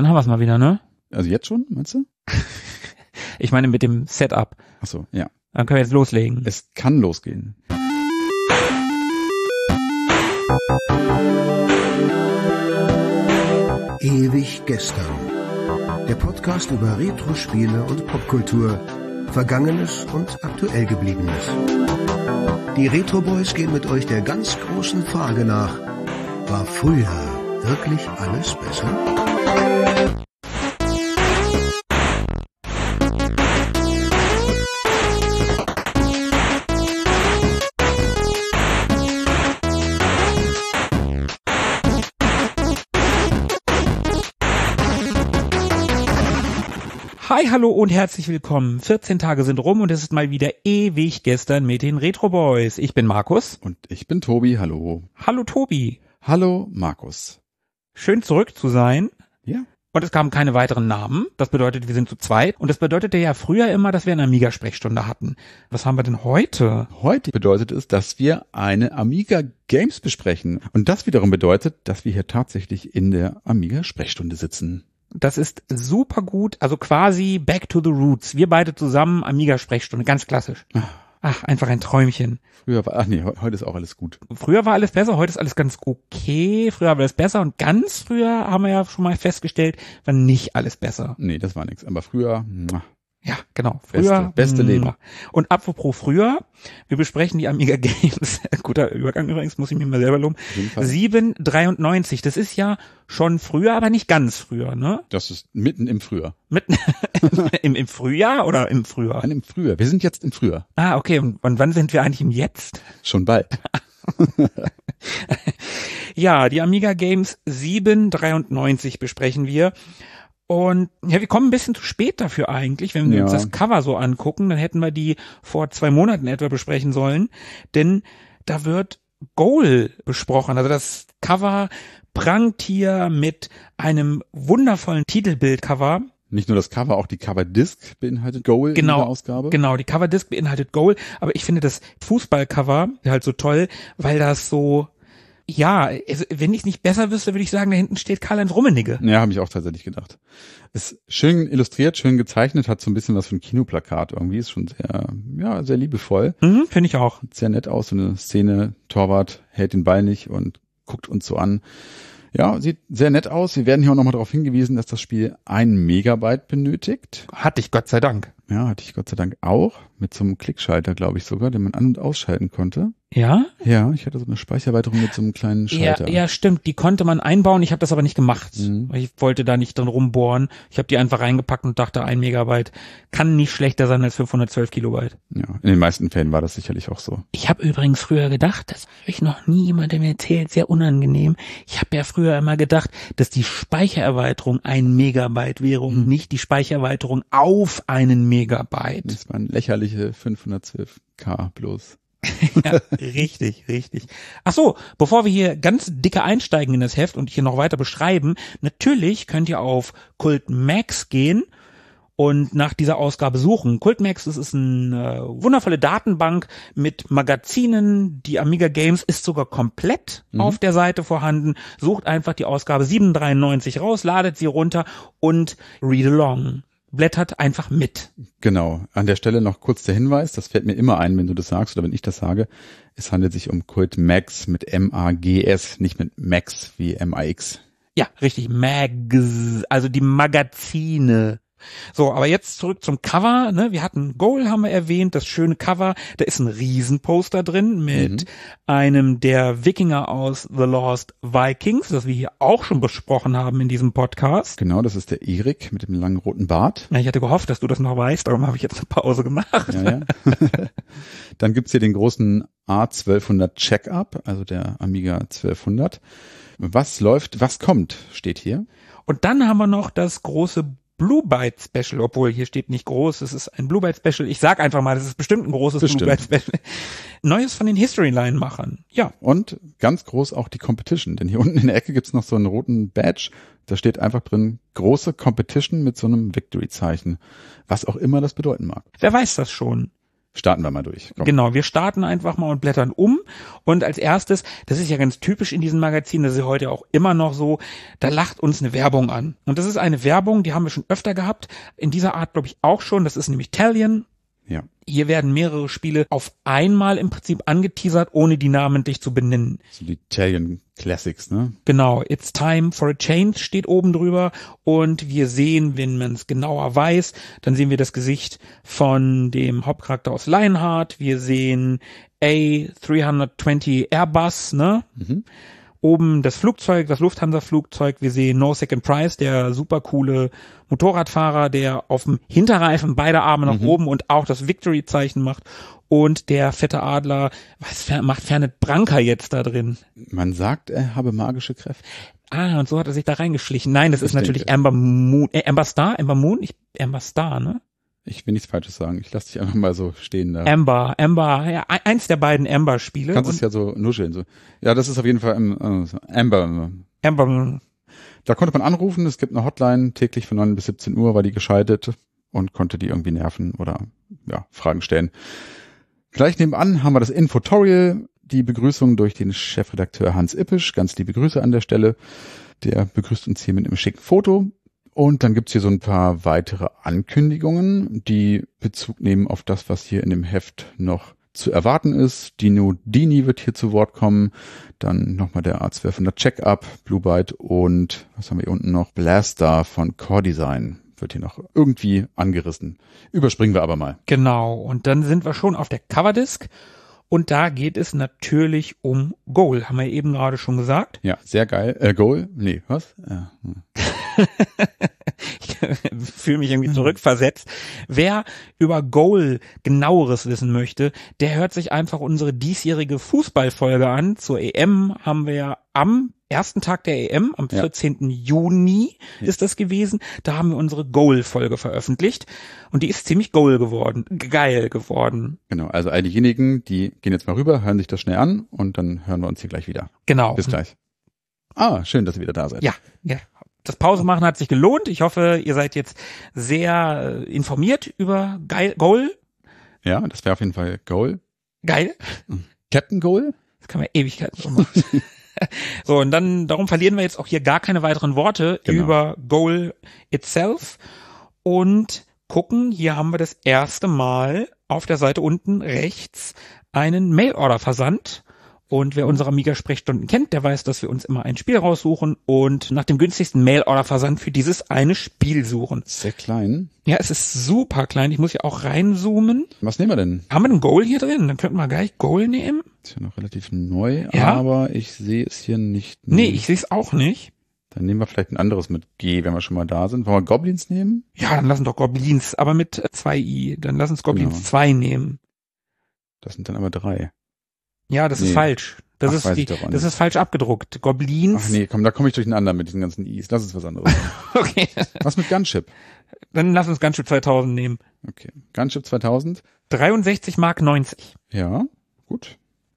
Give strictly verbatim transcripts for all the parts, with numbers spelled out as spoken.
Dann haben wir es mal wieder, ne? Also jetzt schon, meinst du? Ich meine mit dem Setup. Ach so, ja. Dann können wir jetzt loslegen. Es kann losgehen. Ewig gestern. Der Podcast über Retro-Spiele und Popkultur. Vergangenes und aktuell Gebliebenes. Die Retro Boys gehen mit euch der ganz großen Frage nach: War früher wirklich alles besser? Hi, hallo und herzlich willkommen. vierzehn Tage sind rum und es ist mal wieder ewig gestern mit den Retro Boys. Ich bin Markus. Und ich bin Tobi, hallo. Hallo Tobi. Hallo Markus. Schön zurück zu sein. Ja. Und es kamen keine weiteren Namen. Das bedeutet, wir sind zu zweit. Und das bedeutete ja früher immer, dass wir eine Amiga-Sprechstunde hatten. Was haben wir denn heute? Heute bedeutet es, dass wir eine Amiga Games besprechen. Und das wiederum bedeutet, dass wir hier tatsächlich in der Amiga-Sprechstunde sitzen. Das ist super gut, also quasi back to the roots. Wir beide zusammen, Amiga-Sprechstunde, ganz klassisch. Ach, einfach ein Träumchen. Früher war, ach nee, heute ist auch alles gut. Früher war alles besser, heute ist alles ganz okay. Früher war alles besser und ganz früher haben wir ja schon mal festgestellt, war nicht alles besser. Nee, das war nichts. Aber früher, ja, genau. Früher, beste, beste Leben. Und apropos früher, wir besprechen die Amiga Games. Guter Übergang übrigens, muss ich mir mal selber loben. sieben dreiundneunzig, das ist ja schon früher, aber nicht ganz früher, ne? Das ist mitten im Frühjahr. Mitten im, im Frühjahr oder im Frühjahr? Nein, im Frühjahr. Wir sind jetzt im Frühjahr. Ah, okay. Und wann sind wir eigentlich im Jetzt? Schon bald. Ja, die Amiga Games sieben dreiundneunzig besprechen wir. Und ja, wir kommen ein bisschen zu spät dafür eigentlich. Wenn wir ja. uns das Cover so angucken, dann hätten wir die vor zwei Monaten etwa besprechen sollen. Denn da wird Goal besprochen. Also das Cover prangt hier mit einem wundervollen Titelbildcover. Nicht nur das Cover, auch die Cover-Disc beinhaltet Goal genau, in der Ausgabe. Genau, die Cover-Disc beinhaltet Goal. Aber ich finde das Fußballcover halt so toll, weil das so... Ja, also wenn ich nicht besser wüsste, würde ich sagen, da hinten steht Karl-Heinz Rummenigge. Ja, habe ich auch tatsächlich gedacht. Ist schön illustriert, schön gezeichnet, hat so ein bisschen was von Kinoplakat irgendwie, ist schon sehr, ja, sehr liebevoll. Mhm, finde ich auch. Sieht sehr nett aus, so eine Szene, Torwart hält den Ball nicht und guckt uns so an. Ja, sieht sehr nett aus. Wir werden hier auch nochmal darauf hingewiesen, dass das Spiel ein Megabyte benötigt. Hatte ich Gott sei Dank. Ja, hatte ich Gott sei Dank auch. Mit so einem Klickschalter, glaube ich sogar, den man an- und ausschalten konnte. Ja? Ja, ich hatte so eine Speichererweiterung mit so einem kleinen Schalter. Ja, ja, stimmt. Die konnte man einbauen. Ich habe das aber nicht gemacht. Mhm. Ich wollte da nicht drin rumbohren. Ich habe die einfach reingepackt und dachte, ein Megabyte kann nicht schlechter sein als fünfhundertzwölf Kilobyte. Ja, in den meisten Fällen war das sicherlich auch so. Ich habe übrigens früher gedacht, das habe ich noch nie jemandem erzählt, sehr unangenehm. Ich habe ja früher immer gedacht, dass die Speichererweiterung ein Megabyte wäre und mhm. nicht die Speichererweiterung auf einen Megabyte. Das waren lächerliche fünfhundertzwölf K bloß. Ja, richtig, richtig. Ach so, bevor wir hier ganz dicke einsteigen in das Heft und hier noch weiter beschreiben, natürlich könnt ihr auf Kult Max gehen und nach dieser Ausgabe suchen. Kult Max, das ist eine wundervolle Datenbank mit Magazinen. Die Amiga Games ist sogar komplett mhm. auf der Seite vorhanden. Sucht einfach die Ausgabe sieben dreiundneunzig raus, ladet sie runter und read along. Blättert einfach mit. Genau. An der Stelle noch kurz der Hinweis, das fällt mir immer ein, wenn du das sagst oder wenn ich das sage. Es handelt sich um Kult Max mit M A G S, nicht mit Max wie M A X. Ja, richtig. Mags, also die Magazine. So, aber jetzt zurück zum Cover, ne? Wir hatten Goal, haben wir erwähnt, das schöne Cover. Da ist ein Riesenposter drin mit mhm. einem der Wikinger aus The Lost Vikings, das wir hier auch schon besprochen haben in diesem Podcast. Genau, das ist der Erik mit dem langen roten Bart. Ja, ich hatte gehofft, dass du das noch weißt, darum habe ich jetzt eine Pause gemacht. Ja, ja. Dann gibt's hier den großen A zwölfhundert Check-up, also der Amiga zwölfhundert. Was läuft, was kommt, steht hier. Und dann haben wir noch das große Blue Byte Special, obwohl hier steht nicht groß, es ist ein Blue Byte Special. Ich sag einfach mal, das ist bestimmt ein großes bestimmt. Blue Byte Special. Neues von den Historyline-Machern. Ja. Und ganz groß auch die Competition, denn hier unten in der Ecke gibt's noch so einen roten Badge, da steht einfach drin, große Competition mit so einem Victory-Zeichen. Was auch immer das bedeuten mag. Wer weiß das schon? starten wir mal durch. Komm. Genau, wir starten einfach mal und blättern um. Und als erstes, das ist ja ganz typisch in diesen Magazinen, das ist ja heute auch immer noch so, da lacht uns eine Werbung an. Und das ist eine Werbung, die haben wir schon öfter gehabt. In dieser Art glaube ich auch schon. Das ist nämlich Talion. Ja. Hier werden mehrere Spiele auf einmal im Prinzip angeteasert, ohne die namentlich zu benennen. So die Talion Classics, ne? Genau, It's Time for a Change steht oben drüber und wir sehen, wenn man es genauer weiß, dann sehen wir das Gesicht von dem Hauptcharakter aus Lionheart. Wir sehen A drei zwanzig Airbus, ne? Mhm. Oben das Flugzeug, das Lufthansa-Flugzeug. Wir sehen No Second Price, der super coole Motorradfahrer, der auf dem Hinterreifen beide Arme nach mhm. oben und auch das Victory-Zeichen macht. Und der fette Adler, was macht Fernet Branca jetzt da drin? Man sagt, er habe magische Kräfte. Ah, und so hat er sich da reingeschlichen. Nein, das Ich ist natürlich denke. Amber Moon, äh, Amber Star, Amber Moon, ich, Amber Star, ne? Ich will nichts Falsches sagen. Ich lasse dich einfach mal so stehen da. Amber, Amber, ja, eins der beiden Amber-Spiele. Kannst es ja so nuscheln. So. Ja, das ist auf jeden Fall ähm, äh, Amber. Amber, Da konnte man anrufen. Es gibt eine Hotline täglich von neun bis siebzehn Uhr, war die geschaltet und konnte die irgendwie nerven oder ja Fragen stellen. Gleich nebenan haben wir das Infotorial, die Begrüßung durch den Chefredakteur Hans Ippisch. Ganz liebe Grüße an der Stelle. Der begrüßt uns hier mit einem schicken Foto. Und dann gibt's hier so ein paar weitere Ankündigungen, die Bezug nehmen auf das, was hier in dem Heft noch zu erwarten ist. Dino Dini wird hier zu Wort kommen. Dann nochmal der A zwölfhundert Check-Up, Blue Byte und was haben wir hier unten noch? Blaster von Core Design wird hier noch irgendwie angerissen. Überspringen wir aber mal. genau. Und dann sind wir schon auf der Coverdisc. Und da geht es natürlich um Goal, haben wir eben gerade schon gesagt. Ja, sehr geil. Äh, Goal? Nee, was? Ja. Hm. Ich fühle mich irgendwie zurückversetzt. Wer über Goal genaueres wissen möchte, der hört sich einfach unsere diesjährige Fußballfolge an. Zur E M haben wir ja am ersten Tag der E M, am vierzehnten Juni ist das gewesen. Da haben wir unsere Goal-Folge veröffentlicht. Und die ist ziemlich Goal geworden, geil geworden. Genau, also all diejenigen, die gehen jetzt mal rüber, hören sich das schnell an und dann hören wir uns hier gleich wieder. Genau. Bis gleich. Ah, schön, dass ihr wieder da seid. Ja, ja. Das Pause machen hat sich gelohnt. Ich hoffe, ihr seid jetzt sehr äh, informiert über Geil, Goal. Ja, das wäre auf jeden Fall Goal. Geil. Captain Goal? Das kann man Ewigkeiten so machen. So, und dann, darum verlieren wir jetzt auch hier gar keine weiteren Worte Genau. über Goal itself und gucken, hier haben wir das erste Mal auf der Seite unten rechts einen Mail-Order-Versand. Und wer unsere Amiga-Sprechstunden kennt, der weiß, dass wir uns immer ein Spiel raussuchen und nach dem günstigsten Mail-Order-Versand für dieses eine Spiel suchen. Sehr klein. Ja, es ist super klein. Ich muss ja auch reinzoomen. Was nehmen wir denn? Haben wir einen Goal hier drin? Dann könnten wir gleich Goal nehmen. Ist ja noch relativ neu, Ja. aber ich sehe es hier nicht. Nee, ich sehe es auch nicht. Dann nehmen wir vielleicht ein anderes mit G, wenn wir schon mal da sind. Wollen wir Goblins nehmen? Ja, dann lassen doch Goblins, aber mit äh, zwei i. Dann lass uns Goblins Genau. zwei nehmen. Das sind dann aber drei. Ja, das Nee. ist falsch. Das Ach, ist weiß die, ich doch auch das nicht. ist falsch abgedruckt. Goblins. Ach nee, komm, da komme ich durcheinander mit diesen ganzen I's. Lass uns was anderes. Okay. Was mit Gunship? Dann lass uns Gunship zweitausend nehmen. Okay. Gunship zweitausend? dreiundsechzig Mark neunzig. Ja, gut.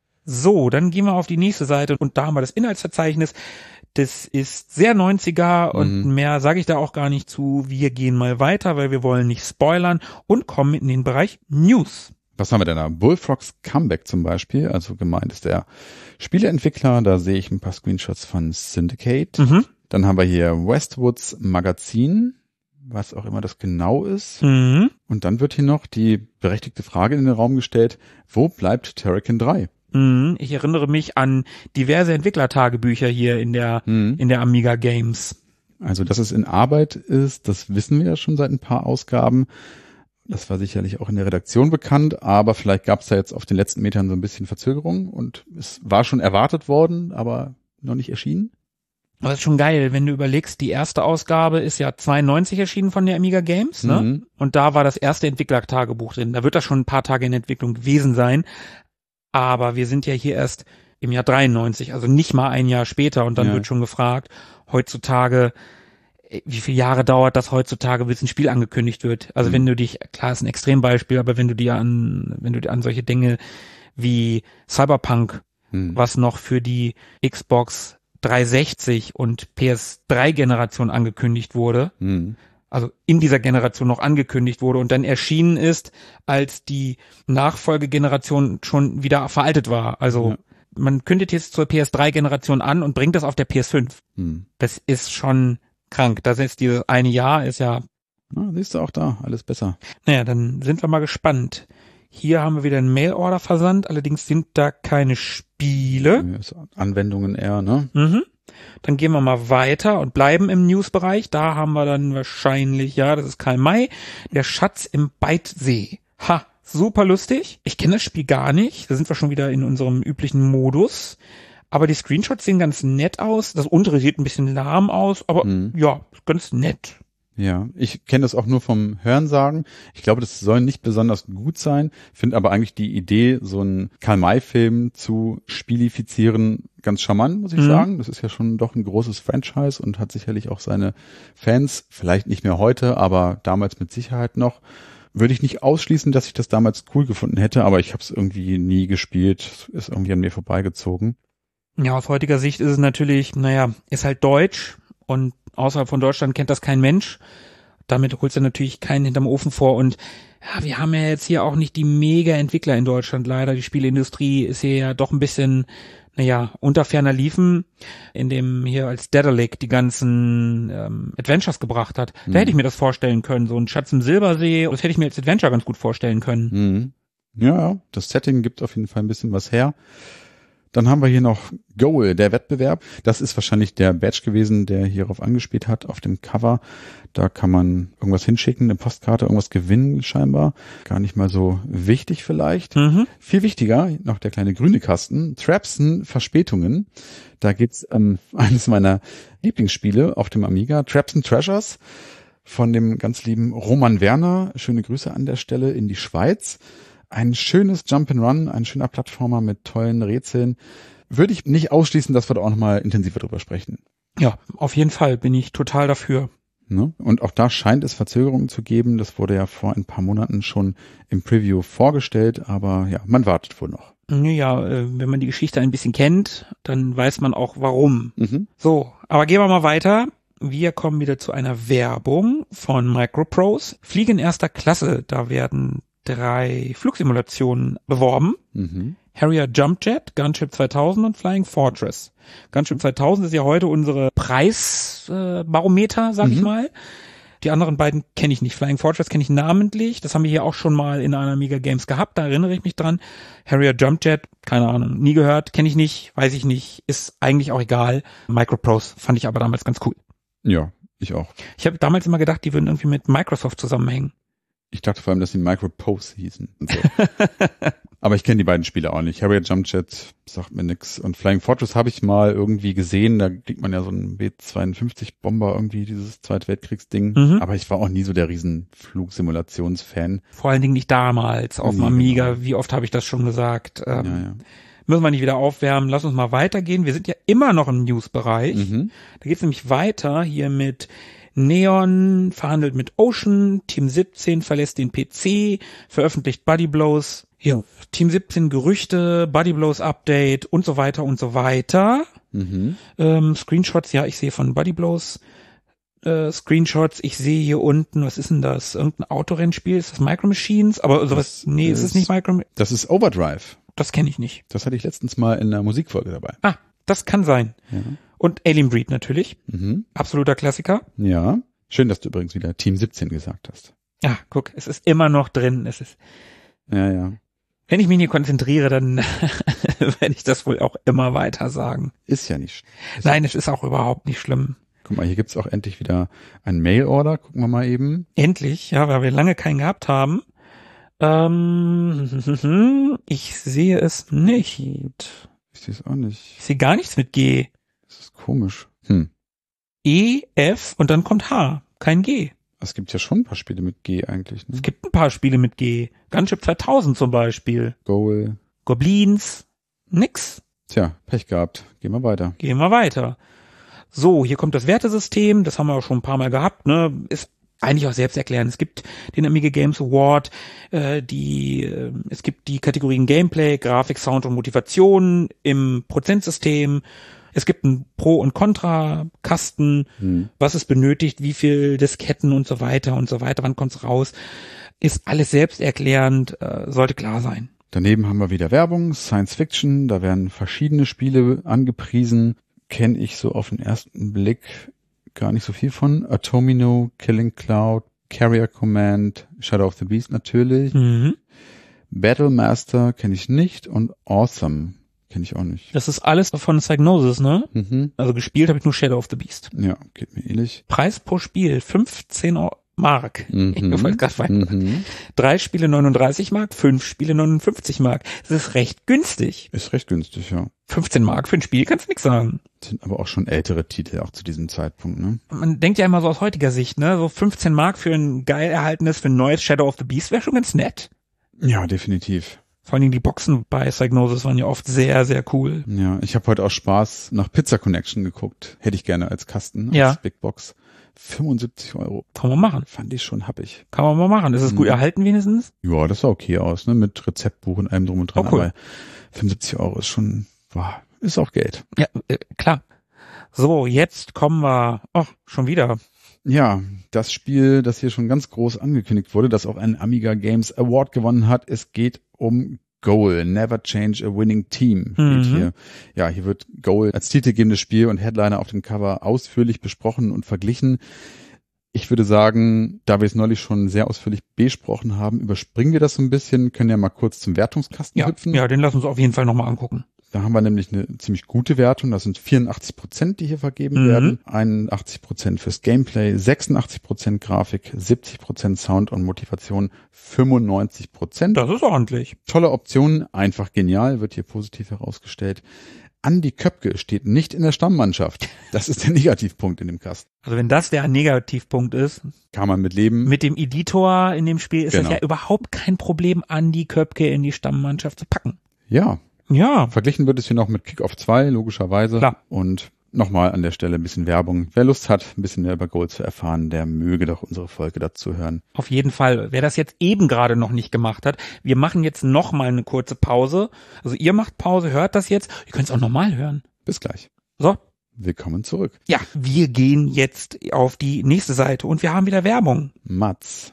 So, dann gehen wir auf die nächste Seite und da haben wir das Inhaltsverzeichnis. Das ist sehr neunziger und Mhm. mehr sage ich da auch gar nicht zu. Wir gehen mal weiter, weil wir wollen nicht spoilern und kommen in den Bereich News. Was haben wir denn da? Bullfrogs Comeback zum Beispiel. Also gemeint ist der Spieleentwickler. Da sehe ich ein paar Screenshots von Syndicate. Mhm. Dann haben wir hier Westwoods Magazin, was auch immer das genau ist. Mhm. Und dann wird hier noch die berechtigte Frage in den Raum gestellt, wo bleibt Turrican drei? Mhm. Ich erinnere mich an diverse Entwicklertagebücher hier in der, Mhm. in der Amiga Games. Also, dass es in Arbeit ist, das wissen wir ja schon seit ein paar Ausgaben. Das war sicherlich auch in der Redaktion bekannt, aber vielleicht gab es da jetzt auf den letzten Metern so ein bisschen Verzögerung und es war schon erwartet worden, aber noch nicht erschienen. Aber das ist schon geil, wenn du überlegst, die erste Ausgabe ist ja zweiundneunzig erschienen von der Amiga Games, ne? Mhm. Und da war das erste Entwicklertagebuch drin. Da wird das schon ein paar Tage in Entwicklung gewesen sein. Aber wir sind ja hier erst im Jahr dreiundneunzig, also nicht mal ein Jahr später. Und dann Ja. wird schon gefragt, heutzutage, wie viele Jahre dauert das heutzutage, bis ein Spiel angekündigt wird? Also Mhm. wenn du dich, klar ist ein Extrembeispiel, aber wenn du dir an, wenn du dir an solche Dinge wie Cyberpunk, Hm. was noch für die Xbox dreihundertsechzig und P S drei Generation angekündigt wurde, Hm. also in dieser Generation noch angekündigt wurde und dann erschienen ist, als die Nachfolgegeneration schon wieder veraltet war. Also ja. Man kündigt jetzt zur P S drei Generation an und bringt das auf der P S fünf. Hm. Das ist schon krank. Das ist dieses eine Jahr, ist ja... Na, siehst du auch da, alles besser. Naja, dann sind wir mal gespannt. Hier haben wir wieder einen Mail-Order-Versand, allerdings sind da keine Spiele. Anwendungen eher, ne? Mhm. Dann gehen wir mal weiter und bleiben im News-Bereich. Da haben wir dann wahrscheinlich, ja, das ist Karl May, der Schatz im Beitsee. Ha, super lustig. Ich kenne das Spiel gar nicht. Da sind wir schon wieder in unserem üblichen Modus. Aber die Screenshots sehen ganz nett aus. Das untere sieht ein bisschen lahm aus, aber mhm. ja, ganz nett. Ja, ich kenne das auch nur vom Hörensagen. Ich glaube, das soll nicht besonders gut sein, finde aber eigentlich die Idee, so einen Karl-May-Film zu spielifizieren, ganz charmant, muss ich mhm. sagen. Das ist ja schon doch ein großes Franchise und hat sicherlich auch seine Fans, vielleicht nicht mehr heute, aber damals mit Sicherheit noch. Würde ich nicht ausschließen, dass ich das damals cool gefunden hätte, aber ich habe es irgendwie nie gespielt, ist irgendwie an mir vorbeigezogen. Ja, aus heutiger Sicht ist es natürlich, naja, ist halt deutsch und außerhalb von Deutschland kennt das kein Mensch. Damit holst du natürlich keinen hinterm Ofen vor und ja, wir haben ja jetzt hier auch nicht die Mega-Entwickler in Deutschland leider. Die Spieleindustrie ist hier ja doch ein bisschen, naja, unter ferner Liefen, in dem hier als Daedalic die ganzen ähm, Adventures gebracht hat. Da mhm. hätte ich mir das vorstellen können, so ein Schatz im Silbersee, das hätte ich mir als Adventure ganz gut vorstellen können. Mhm. Ja, das Setting gibt auf jeden Fall ein bisschen was her. Dann haben wir hier noch Goal, der Wettbewerb. Das ist wahrscheinlich der Badge gewesen, der hierauf angespielt hat, auf dem Cover. Da kann man irgendwas hinschicken, eine Postkarte, irgendwas gewinnen scheinbar. Gar nicht mal so wichtig vielleicht. Mhm. Viel wichtiger, noch der kleine grüne Kasten. Trapsen Verspätungen. Da geht's um eines meiner Lieblingsspiele auf dem Amiga. Trapsen Treasures von dem ganz lieben Roman Werner. Schöne Grüße an der Stelle in die Schweiz. Ein schönes Jump'n'Run, ein schöner Plattformer mit tollen Rätseln. Würde ich nicht ausschließen, dass wir da auch nochmal intensiver drüber sprechen. Ja, auf jeden Fall bin ich total dafür. Ne? Und auch da scheint es Verzögerungen zu geben. Das wurde ja vor ein paar Monaten schon im Preview vorgestellt, aber ja, man wartet wohl noch. Ja, wenn man die Geschichte ein bisschen kennt, dann weiß man auch warum. Mhm. So, aber gehen wir mal weiter. Wir kommen wieder zu einer Werbung von Microprose. Fliegen erster Klasse, da werden drei Flugsimulationen beworben. Mhm. Harrier Jumpjet, Gunship zweitausend und Flying Fortress. Gunship zweitausend ist ja heute unsere Preisbarometer, äh, sag mhm. ich mal. Die anderen beiden kenne ich nicht. Flying Fortress kenne ich namentlich. Das haben wir hier auch schon mal in einer Amiga Games gehabt. Da erinnere ich mich dran. Harrier Jumpjet, keine Ahnung, nie gehört, kenne ich nicht, weiß ich nicht. Ist eigentlich auch egal. Microprose fand ich aber damals ganz cool. Ja, ich auch. Ich habe damals immer gedacht, die würden irgendwie mit Microsoft zusammenhängen. Ich dachte vor allem, dass sie Microprose hießen. Und so. Aber ich kenne die beiden Spiele auch nicht. Harrier Jumpjet sagt mir nix. Und Flying Fortress habe ich mal irgendwie gesehen. Da kriegt man ja so einen B zweiundfünfzig Bomber irgendwie, dieses Zweite Weltkriegsding. Mhm. Aber ich war auch nie so der riesen Flugsimulationsfan. Vor allen Dingen nicht damals auf dem nee, Amiga. Genau. Wie oft habe ich das schon gesagt? Ähm, ja, ja. Müssen wir nicht wieder aufwärmen. Lass uns mal weitergehen. Wir sind ja immer noch im News-Bereich. Mhm. Da geht es nämlich weiter hier mit Neon verhandelt mit Ocean, Team siebzehn verlässt den P C, veröffentlicht Buddy Blows, ja, Team siebzehn Gerüchte, Buddy Blows Update und so weiter und so weiter. Mhm. Ähm, Screenshots, ja, ich sehe von Buddy Blows äh, Screenshots, ich sehe hier unten, was ist denn das? Irgendein Autorennspiel, ist das Micro Machines? Aber sowas, das nee, ist es nicht Micro Machines? Das ist Overdrive. Das kenne ich nicht. Das hatte ich letztens mal in der Musikfolge dabei. Ah, das kann sein. Ja. Und Alien Breed natürlich. Mhm. Absoluter Klassiker. Ja. Schön, dass du übrigens wieder Team siebzehn gesagt hast. Ja, guck, es ist immer noch drin. Es ist. Ja, ja. Wenn ich mich hier konzentriere, dann werde ich das wohl auch immer weiter sagen. Ist ja nicht. Ist Nein, es ist auch überhaupt nicht schlimm. Guck mal, hier gibt's auch endlich wieder einen Mail-Order. Gucken wir mal eben. Endlich, ja, weil wir lange keinen gehabt haben. Ähm, ich sehe es nicht. Ich sehe es auch nicht. Ich sehe gar nichts mit G. Das ist komisch. Hm. E, F und dann kommt H. Kein G. Es gibt ja schon ein paar Spiele mit G eigentlich, ne? Es gibt ein paar Spiele mit G. Gunship zweitausend zum Beispiel. Goal. Goblins. Nix. Tja, Pech gehabt. Gehen wir weiter. Gehen wir weiter. So, hier kommt das Wertesystem. Das haben wir auch schon ein paar Mal gehabt, ne? Ist eigentlich auch selbst erklären. Es gibt den Amiga Games Award, äh, die, äh, es gibt die Kategorien Gameplay, Grafik, Sound und Motivation im Prozentsystem. Es gibt einen Pro- und Contra-Kasten, hm. was es benötigt, wie viel Disketten und so weiter und so weiter, wann kommt's raus. Ist alles selbsterklärend, äh, sollte klar sein. Daneben haben wir wieder Werbung, Science Fiction, da werden verschiedene Spiele angepriesen. Kenne ich so auf den ersten Blick gar nicht so viel von. Atomino, Killing Cloud, Carrier Command, Shadow of the Beast natürlich. Mhm. Battlemaster kenne ich nicht und Awesome kenne ich auch nicht. Das ist alles von Psygnosis, ne? Mhm. Also gespielt habe ich nur Shadow of the Beast. Ja, geht mir ähnlich. Preis pro Spiel fünfzehn Mark. Mhm. Ich wollte gerade weiter. Mhm. Drei Spiele neununddreißig Mark, fünf Spiele neunundfünfzig Mark. Das ist recht günstig. Ist recht günstig, ja. fünfzehn Mark für ein Spiel kannst du nix sagen. Das sind aber auch schon ältere Titel, auch zu diesem Zeitpunkt, ne? Man denkt ja immer so aus heutiger Sicht, ne? So fünfzehn Mark für ein geil erhaltenes, für ein neues Shadow of the Beast wäre schon ganz nett. Ja, definitiv. Vor allen Dingen die Boxen bei Psygnosis waren ja oft sehr, sehr cool. Ja, ich habe heute auch Spaß nach Pizza Connection geguckt. Hätte ich gerne als Kasten, als ja. Big Box. fünfundsiebzig Euro. Kann man machen. Fand ich schon happig. Kann man mal machen. Ist es mhm. gut erhalten wenigstens? Ja, das sah okay aus, ne? Mit Rezeptbuch und allem drum und dran. Oh, cool. Aber fünfundsiebzig Euro ist schon, boah, ist auch Geld. Ja, äh, klar. So, jetzt kommen wir, ach, schon wieder. Ja, das Spiel, das hier schon ganz groß angekündigt wurde, das auch einen Amiga Games Award gewonnen hat. Es geht um Goal, Never Change a Winning Team. Mhm. Geht hier. Ja, hier wird Goal als titelgebendes Spiel und Headliner auf dem Cover ausführlich besprochen und verglichen. Ich würde sagen, da wir es neulich schon sehr ausführlich besprochen haben, überspringen wir das so ein bisschen, können ja mal kurz zum Wertungskasten ja, hüpfen. Ja, den lassen wir uns auf jeden Fall nochmal angucken. Da haben wir nämlich eine ziemlich gute Wertung. Das sind vierundachtzig Prozent, die hier vergeben mhm. werden. einundachtzig Prozent fürs Gameplay, sechsundachtzig Prozent Grafik, siebzig Prozent Sound und Motivation, fünfundneunzig Prozent. Das ist ordentlich. Tolle Optionen, einfach genial, wird hier positiv herausgestellt. Andi Köpke steht nicht in der Stammmannschaft. Das ist der Negativpunkt in dem Kasten. Also wenn das der Negativpunkt ist. Kann man mit leben. Mit dem Editor in dem Spiel ist genau. das ja überhaupt kein Problem, Andi Köpke in die Stammmannschaft zu packen. Ja. Ja. Verglichen wird es hier noch mit Kickoff zwei, logischerweise. Klar. Und nochmal an der Stelle ein bisschen Werbung. Wer Lust hat, ein bisschen mehr über Goal zu erfahren, der möge doch unsere Folge dazu hören. Auf jeden Fall. Wer das jetzt eben gerade noch nicht gemacht hat, wir machen jetzt nochmal eine kurze Pause. Also ihr macht Pause, hört das jetzt. Ihr könnt es auch nochmal hören. Bis gleich. So. Willkommen zurück. Ja, wir gehen jetzt auf die nächste Seite und wir haben wieder Werbung. Muds.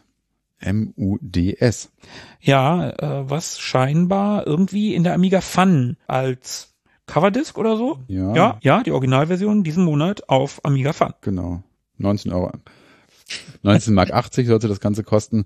M U D S. Ja, äh, was scheinbar irgendwie in der Amiga Fun als Coverdisc oder so. Ja. Ja, ja, die Originalversion diesen Monat auf Amiga Fun. Genau. neunzehn Euro. neunzehn Mark achtzig sollte das Ganze kosten.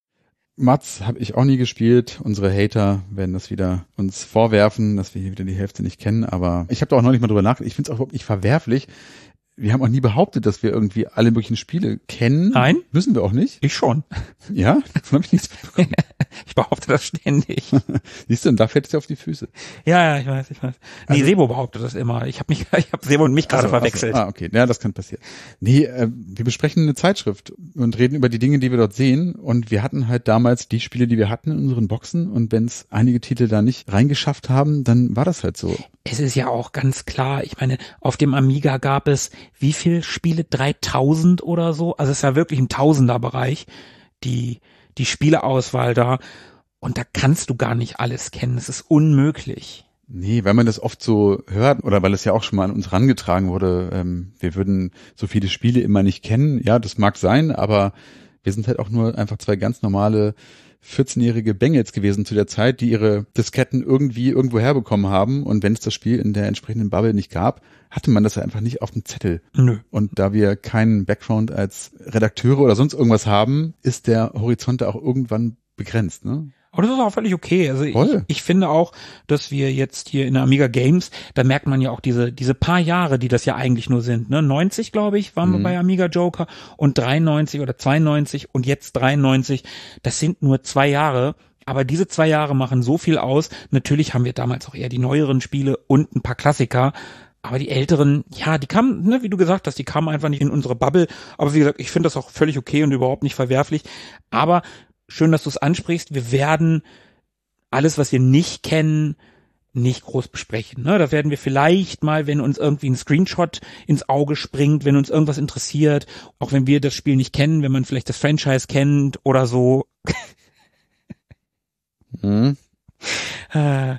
Mats habe ich auch nie gespielt. Unsere Hater werden das wieder uns vorwerfen, dass wir hier wieder die Hälfte nicht kennen. Aber ich habe da auch noch nicht mal drüber nachgedacht. Ich finde es auch überhaupt nicht verwerflich. Wir haben auch nie behauptet, dass wir irgendwie alle möglichen Spiele kennen. Nein. Müssen wir auch nicht. Ich schon. Ja? Davon habe ich nichts mitbekommen. Ich behaupte das ständig. Siehst du, und da fällt es dir auf die Füße. Ja, ja, ich weiß, ich weiß. Nee, Also, Sebo behauptet das immer. Ich habe mich, ich habe Sebo und mich gerade also, verwechselt. Also, ah, okay. Ja, das kann passieren. Nee, äh, wir besprechen eine Zeitschrift und reden über die Dinge, die wir dort sehen. Und wir hatten halt damals die Spiele, die wir hatten in unseren Boxen. Und wenn es einige Titel da nicht reingeschafft haben, dann war das halt so. Es ist ja auch ganz klar, ich meine, auf dem Amiga gab es wie viel Spiele? dreitausend oder so? Also es ist ja wirklich im Tausenderbereich, die, die Spieleauswahl da. Und da kannst du gar nicht alles kennen. Es ist unmöglich. Nee, weil man das oft so hört oder weil es ja auch schon mal an uns rangetragen wurde, ähm, wir würden so viele Spiele immer nicht kennen. Ja, das mag sein, aber wir sind halt auch nur einfach zwei ganz normale vierzehnjährige Bengels gewesen zu der Zeit, die ihre Disketten irgendwie irgendwo herbekommen haben. Und wenn es das Spiel in der entsprechenden Bubble nicht gab, hatte man das ja einfach nicht auf dem Zettel. Nö. Und da wir keinen Background als Redakteure oder sonst irgendwas haben, ist der Horizont da auch irgendwann begrenzt, ne? Aber das ist auch völlig okay. Also ich, Voll. ich finde auch, dass wir jetzt hier in der Amiga Games, da merkt man ja auch diese diese paar Jahre, die das ja eigentlich nur sind. Ne? neunzig, glaube ich, waren Mhm. wir bei Amiga Joker und dreiundneunzig oder zweiundneunzig und jetzt dreiundneunzig. Das sind nur zwei Jahre. Aber diese zwei Jahre machen so viel aus. Natürlich haben wir damals auch eher die neueren Spiele und ein paar Klassiker. Aber die älteren, ja, die kamen, ne, wie du gesagt hast, die kamen einfach nicht in unsere Bubble. Aber wie gesagt, ich finde das auch völlig okay und überhaupt nicht verwerflich. Aber schön, dass du es ansprichst. Wir werden alles, was wir nicht kennen, nicht groß besprechen. Ne? Da werden wir vielleicht mal, wenn uns irgendwie ein Screenshot ins Auge springt, wenn uns irgendwas interessiert, auch wenn wir das Spiel nicht kennen, wenn man vielleicht das Franchise kennt oder so. Mhm. Äh,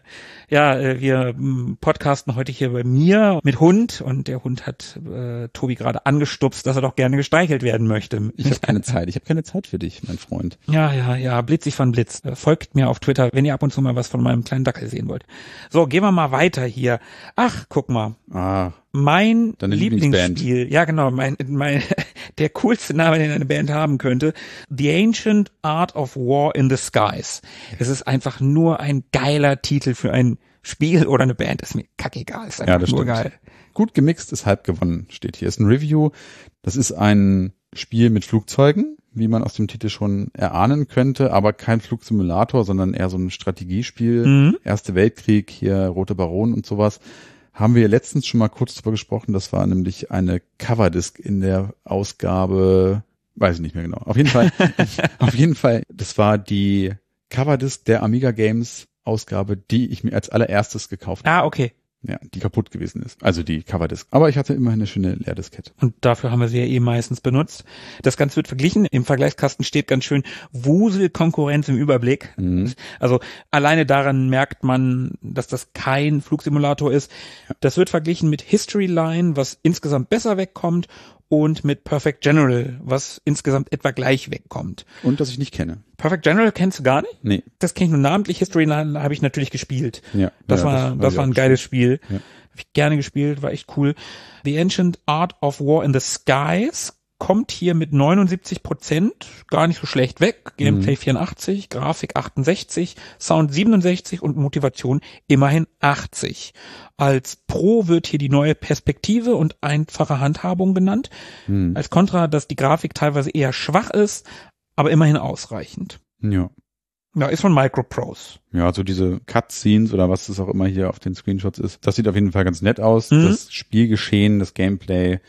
Ja, äh, wir m, podcasten heute hier bei mir mit Hund und der Hund hat äh, Tobi gerade angestupst, dass er doch gerne gestreichelt werden möchte. Ich habe keine Zeit. Ich habe keine Zeit für dich, mein Freund. Ja, ja, ja, blitzig von Blitz. Äh, folgt mir auf Twitter, wenn ihr ab und zu mal was von meinem kleinen Dackel sehen wollt. So, gehen wir mal weiter hier. Ach, guck mal. Ah, Mein deine Lieblingsspiel. Ja, genau, mein, mein, der coolste Name, den eine Band haben könnte. The Ancient Art of War in the Skies. Es ist einfach nur ein geiler Titel für ein Spiel oder eine Band. Ist mir kackegal. Ist einfach ja, das nur stimmt. geil. Gut gemixt ist halb gewonnen, steht hier. Ist ein Review. Das ist ein Spiel mit Flugzeugen, wie man aus dem Titel schon erahnen könnte, aber kein Flugsimulator, sondern eher so ein Strategiespiel. Mhm. Erste Weltkrieg, hier Rote Baron und sowas. Haben wir letztens schon mal kurz drüber gesprochen. Das war nämlich eine Coverdisc in der Ausgabe, weiß ich nicht mehr genau. Auf jeden Fall, auf jeden Fall, das war die Coverdisc der Amiga Games Ausgabe, die ich mir als allererstes gekauft habe. Ah, okay. Ja, die kaputt gewesen ist. Also die Coverdisc. Aber ich hatte immerhin eine schöne Leerdiskette. Und dafür haben wir sie ja eh meistens benutzt. Das Ganze wird verglichen. Im Vergleichskasten steht ganz schön Wusel-Konkurrenz im Überblick. Mhm. Also alleine daran merkt man, dass das kein Flugsimulator ist. Das wird verglichen mit History Line, was insgesamt besser wegkommt, und mit Perfect General, was insgesamt etwa gleich wegkommt. Und das ich nicht kenne. Perfect General kennst du gar nicht? Nee. Das kenne ich nur namentlich. History Line habe ich natürlich gespielt. Ja. Das ja, war, das, das war ein auch geiles Spiel. Ja. Habe ich gerne gespielt, war echt cool. The Ancient Art of War in the Skies kommt hier mit neunundsiebzig Prozent gar nicht so schlecht weg. Gameplay mhm. vierundachtzig, Grafik achtundsechzig, Sound siebenundsechzig und Motivation immerhin achtzig. Als Pro wird hier die neue Perspektive und einfache Handhabung genannt. Mhm. Als Kontra, dass die Grafik teilweise eher schwach ist, aber immerhin ausreichend. Ja. Ja, ist von Microprose. Ja, so diese Cutscenes oder was das auch immer hier auf den Screenshots ist. Das sieht auf jeden Fall ganz nett aus. Mhm. Das Spielgeschehen, das Gameplay,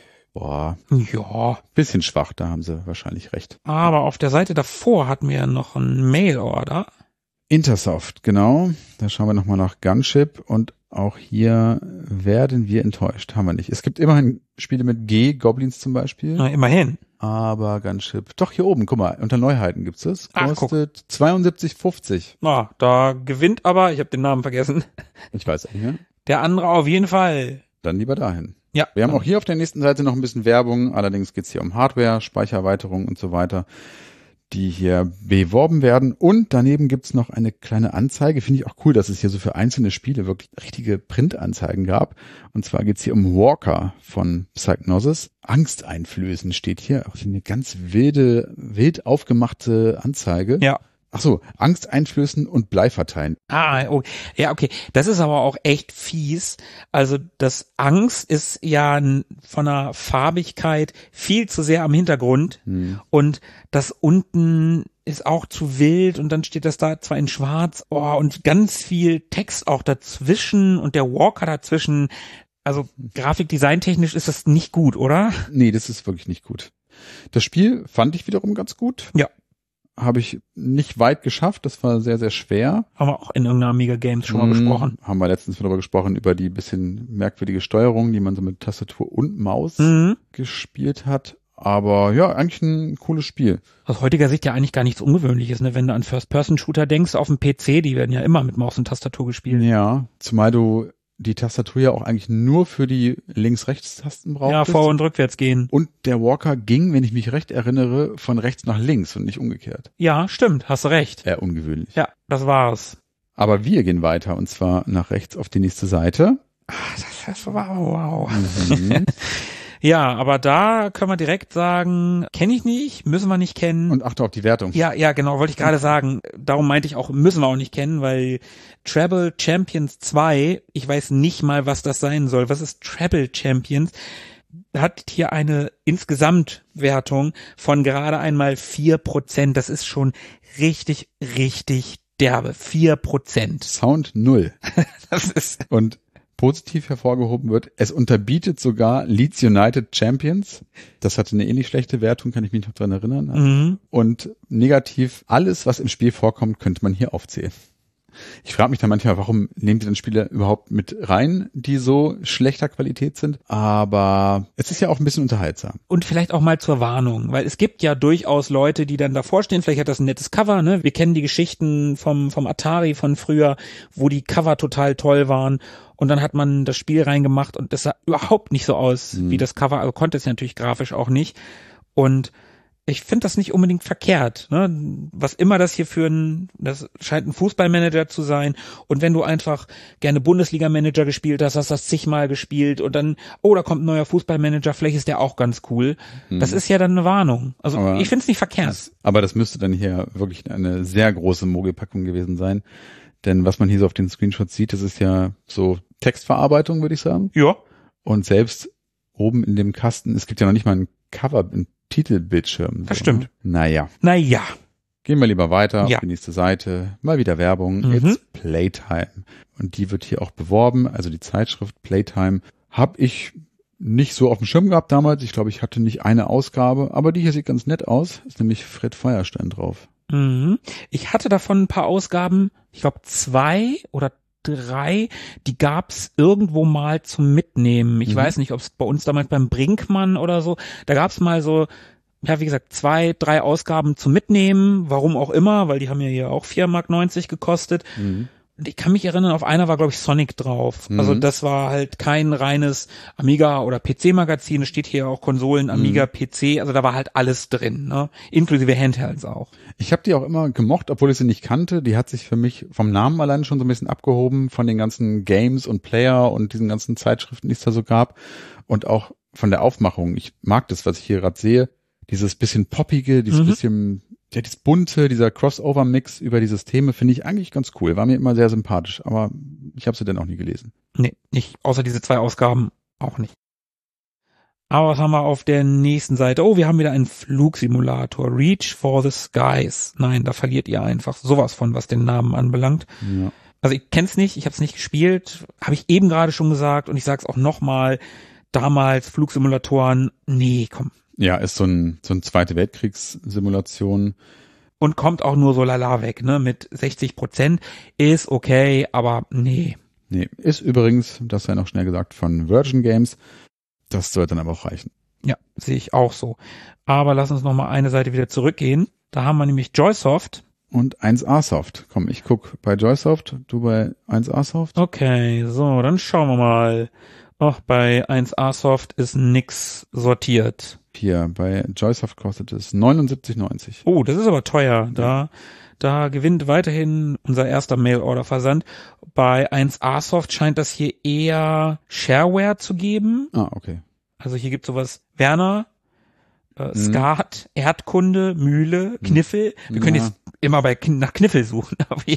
boah, ja, bisschen schwach, da haben sie wahrscheinlich recht. Aber auf der Seite davor hatten wir noch einen Mail-Order. Intersoft, genau. Da schauen wir nochmal nach Gunship und auch hier werden wir enttäuscht. Haben wir nicht. Es gibt immerhin Spiele mit G, Goblins zum Beispiel. Na, immerhin. Aber Gunship, doch hier oben, guck mal, unter Neuheiten gibt's es. Ach, kostet zweiundsiebzig fünfzig. Na, da gewinnt aber, ich habe den Namen vergessen, Ich weiß nicht mehr. der andere auf jeden Fall. Dann lieber dahin. Ja. Wir haben auch hier auf der nächsten Seite noch ein bisschen Werbung, allerdings geht's hier um Hardware, Speichererweiterung und so weiter, die hier beworben werden. Und daneben gibt's noch eine kleine Anzeige. Finde ich auch cool, dass es hier so für einzelne Spiele wirklich richtige Printanzeigen gab. Und zwar geht's hier um Walker von Psygnosis. Angsteinflößen steht hier. Auch eine ganz wilde, wild aufgemachte Anzeige. Ja. Ach so, Angst einflößen und Blei verteilen. Ah, oh, ja, okay. Das ist aber auch echt fies. Also das Angst ist ja n- von der Farbigkeit viel zu sehr am Hintergrund Hm. und das unten ist auch zu wild und dann steht das da zwar in schwarz, oh, und ganz viel Text auch dazwischen und der Walker dazwischen. Also grafikdesigntechnisch ist das nicht gut, oder? Nee, das ist wirklich nicht gut. Das Spiel fand ich wiederum ganz gut. Ja. Habe ich nicht weit geschafft. Das war sehr, sehr schwer. Haben wir auch in irgendeiner Amiga Games schon mal Hm, besprochen. Haben wir letztens darüber gesprochen, über die bisschen merkwürdige Steuerung, die man so mit Tastatur und Maus Mhm. gespielt hat. Aber ja, eigentlich ein cooles Spiel. Aus heutiger Sicht ja eigentlich gar nichts Ungewöhnliches, ne? Wenn du an First-Person-Shooter denkst, auf dem P C, die werden ja immer mit Maus und Tastatur gespielt. Ja, zumal du die Tastatur ja auch eigentlich nur für die Links-Rechts-Tasten brauchst. Ja, vor- und rückwärts gehen. Und der Walker ging, wenn ich mich recht erinnere, von rechts nach links und nicht umgekehrt. Ja, stimmt, hast du recht. Eher ungewöhnlich. Ja, das war's. Aber wir gehen weiter und zwar nach rechts auf die nächste Seite. Ah, das, das war wow. Mhm. Ja, aber da können wir direkt sagen, kenne ich nicht, müssen wir nicht kennen. Und achte auf die Wertung. Ja, ja, genau, wollte ich gerade sagen. Darum meinte ich auch, müssen wir auch nicht kennen, weil Treble Champions zwei, ich weiß nicht mal, was das sein soll. Was ist Treble Champions? Hat hier eine Insgesamtwertung von gerade einmal vier Prozent. Das ist schon richtig, richtig derbe. vier Prozent. Sound null. Das ist... Und positiv hervorgehoben wird, es unterbietet sogar Leeds United Champions. Das hatte eine ähnlich schlechte Wertung, kann ich mich noch dran erinnern. Mhm. Und negativ, alles, was im Spiel vorkommt, könnte man hier aufzählen. Ich frage mich dann manchmal, warum nehmen die dann Spiele überhaupt mit rein, die so schlechter Qualität sind. Aber es ist ja auch ein bisschen unterhaltsam. Und vielleicht auch mal zur Warnung, weil es gibt ja durchaus Leute, die dann davor stehen, vielleicht hat das ein nettes Cover, ne? Wir kennen die Geschichten vom vom Atari von früher, wo die Cover total toll waren. Und dann hat man das Spiel reingemacht und das sah überhaupt nicht so aus mhm. wie das Cover, also konnte es ja natürlich grafisch auch nicht. Und ich finde das nicht unbedingt verkehrt, ne? Was immer das hier für ein, das scheint ein Fußballmanager zu sein. Und wenn du einfach gerne Bundesliga-Manager gespielt hast, hast das zigmal gespielt und dann, oh, da kommt ein neuer Fußballmanager, vielleicht ist der auch ganz cool. Mhm. Das ist ja dann eine Warnung. Also aber ich finde es nicht verkehrt. Das, aber das müsste dann hier wirklich eine sehr große Mogelpackung gewesen sein. Denn was man hier so auf den Screenshots sieht, das ist ja so Textverarbeitung, würde ich sagen. Ja. Und selbst oben in dem Kasten, es gibt ja noch nicht mal ein Cover, ein Titelbildschirm. Das so. Stimmt. Naja. Naja. Gehen wir lieber weiter ja. auf die nächste Seite. Mal wieder Werbung. Mhm. It's Playtime. Und die wird hier auch beworben. Also die Zeitschrift Playtime habe ich nicht so auf dem Schirm gehabt damals. Ich glaube, ich hatte nicht eine Ausgabe. Aber die hier sieht ganz nett aus. Ist nämlich Fred Feuerstein drauf. Mhm. Ich hatte davon ein paar Ausgaben. Ich glaube zwei oder drei, die gab's irgendwo mal zum Mitnehmen. Ich mhm. weiß nicht, ob es bei uns damals beim Brinkmann oder so, da gab's mal so, ja wie gesagt, zwei, drei Ausgaben zum Mitnehmen, warum auch immer, weil die haben ja hier auch vier Mark neunzig gekostet. Mhm. Und ich kann mich erinnern, auf einer war, glaube ich, Sonic drauf. Mhm. Also das war halt kein reines Amiga- oder P C-Magazin. Es steht hier auch Konsolen, Amiga, mhm. P C. Also da war halt alles drin, ne? Inklusive Handhelds auch. Ich habe die auch immer gemocht, obwohl ich sie nicht kannte. Die hat sich für mich vom Namen allein schon so ein bisschen abgehoben von den ganzen Games und Player und diesen ganzen Zeitschriften, die es da so gab. Und auch von der Aufmachung. Ich mag das, was ich hier gerade sehe. Dieses bisschen poppige, dieses mhm. bisschen... Ja, das bunte, dieser Crossover-Mix über die Systeme finde ich eigentlich ganz cool. War mir immer sehr sympathisch, aber ich habe sie dann auch nie gelesen. Nee, nicht. Außer diese zwei Ausgaben auch nicht. Aber was haben wir auf der nächsten Seite? Oh, wir haben wieder einen Flugsimulator. Reach for the Skies. Nein, da verliert ihr einfach sowas von, was den Namen anbelangt. Ja. Also ich kenn's nicht, ich habe es nicht gespielt. Habe ich eben gerade schon gesagt und ich sag's auch nochmal. Damals Flugsimulatoren, nee, komm. Ja, ist so ein so ein Zweite Weltkriegssimulation. Und kommt auch nur so lala weg, ne? Mit sechzig Prozent ist okay, aber nee. Nee, ist übrigens, das sei noch schnell gesagt, von Virgin Games. Das sollte dann aber auch reichen. Ja, sehe ich auch so. Aber lass uns noch mal eine Seite wieder zurückgehen. Da haben wir nämlich Joysoft. Und eins A Soft. Komm, ich guck bei Joysoft, du bei eins A Soft. Okay, so, dann schauen wir mal. Ach, bei eins A Soft ist nix sortiert. Hier, bei Joysoft kostet es neunundsiebzig neunzig. Oh, das ist aber teuer. Da, da gewinnt weiterhin unser erster Mail-Order-Versand. Bei eins A Soft scheint das hier eher Shareware zu geben. Ah, okay. Also hier gibt sowas Werner, äh, Skat, mhm. Erdkunde, Mühle, Kniffel. Wir ja. können jetzt immer bei nach Kniffel suchen.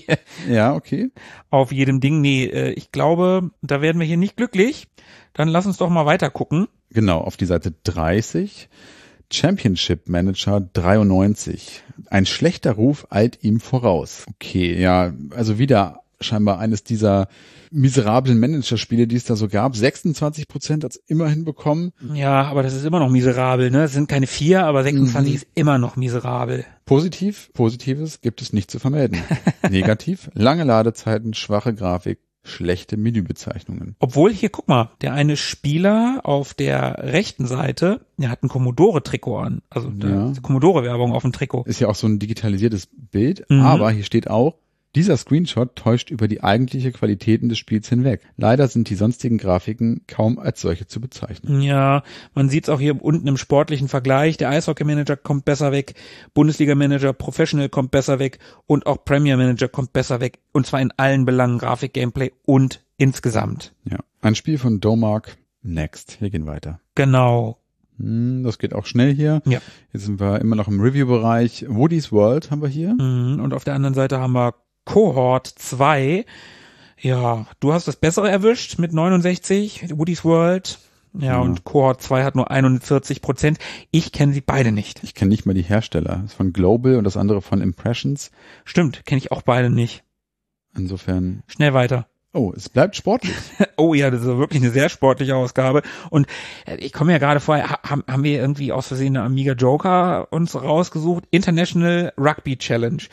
Ja, okay. Auf jedem Ding. Nee, äh, ich glaube, da werden wir hier nicht glücklich. Dann lass uns doch mal weiter gucken. Genau, auf die Seite dreißig. Championship Manager dreiundneunzig. Ein schlechter Ruf eilt ihm voraus. Okay, ja, also wieder scheinbar eines dieser miserablen Managerspiele, die es da so gab. sechsundzwanzig Prozent hat's immerhin bekommen. Ja, aber das ist immer noch miserabel, ne? Es sind keine vier, aber sechsundzwanzig mhm. ist immer noch miserabel. Positiv, Positives gibt es nicht zu vermelden. Negativ, lange Ladezeiten, schwache Grafik, schlechte Menübezeichnungen. Obwohl hier, guck mal, der eine Spieler auf der rechten Seite, der hat ein Commodore-Trikot an. Also ja. Commodore-Werbung auf dem Trikot. Ist ja auch so ein digitalisiertes Bild, mhm. aber hier steht auch, dieser Screenshot täuscht über die eigentliche Qualitäten des Spiels hinweg. Leider sind die sonstigen Grafiken kaum als solche zu bezeichnen. Ja, man sieht es auch hier unten im sportlichen Vergleich. Der Eishockey-Manager kommt besser weg, Bundesliga-Manager Professional kommt besser weg und auch Premier-Manager kommt besser weg. Und zwar in allen Belangen, Grafik, Gameplay und insgesamt. Ja, ein Spiel von Domark. Next. Wir gehen weiter. Genau. Das geht auch schnell hier. Ja. Jetzt sind wir immer noch im Review-Bereich. Woody's World haben wir hier. Und auf der anderen Seite haben wir Cohort zwei. Ja, du hast das Bessere erwischt mit neunundsechzig, Woody's World. Ja, ja. Und Cohort zwei hat nur einundvierzig Prozent. Ich kenne sie beide nicht. Ich kenne nicht mal die Hersteller. Das ist von Global und das andere von Impressions. Stimmt, kenne ich auch beide nicht. Insofern. Schnell weiter. Oh, es bleibt sportlich. Oh ja, das ist wirklich eine sehr sportliche Ausgabe. Und ich komme ja gerade vorher, haben, haben wir irgendwie aus Versehen eine Amiga Joker uns rausgesucht. International Rugby Challenge.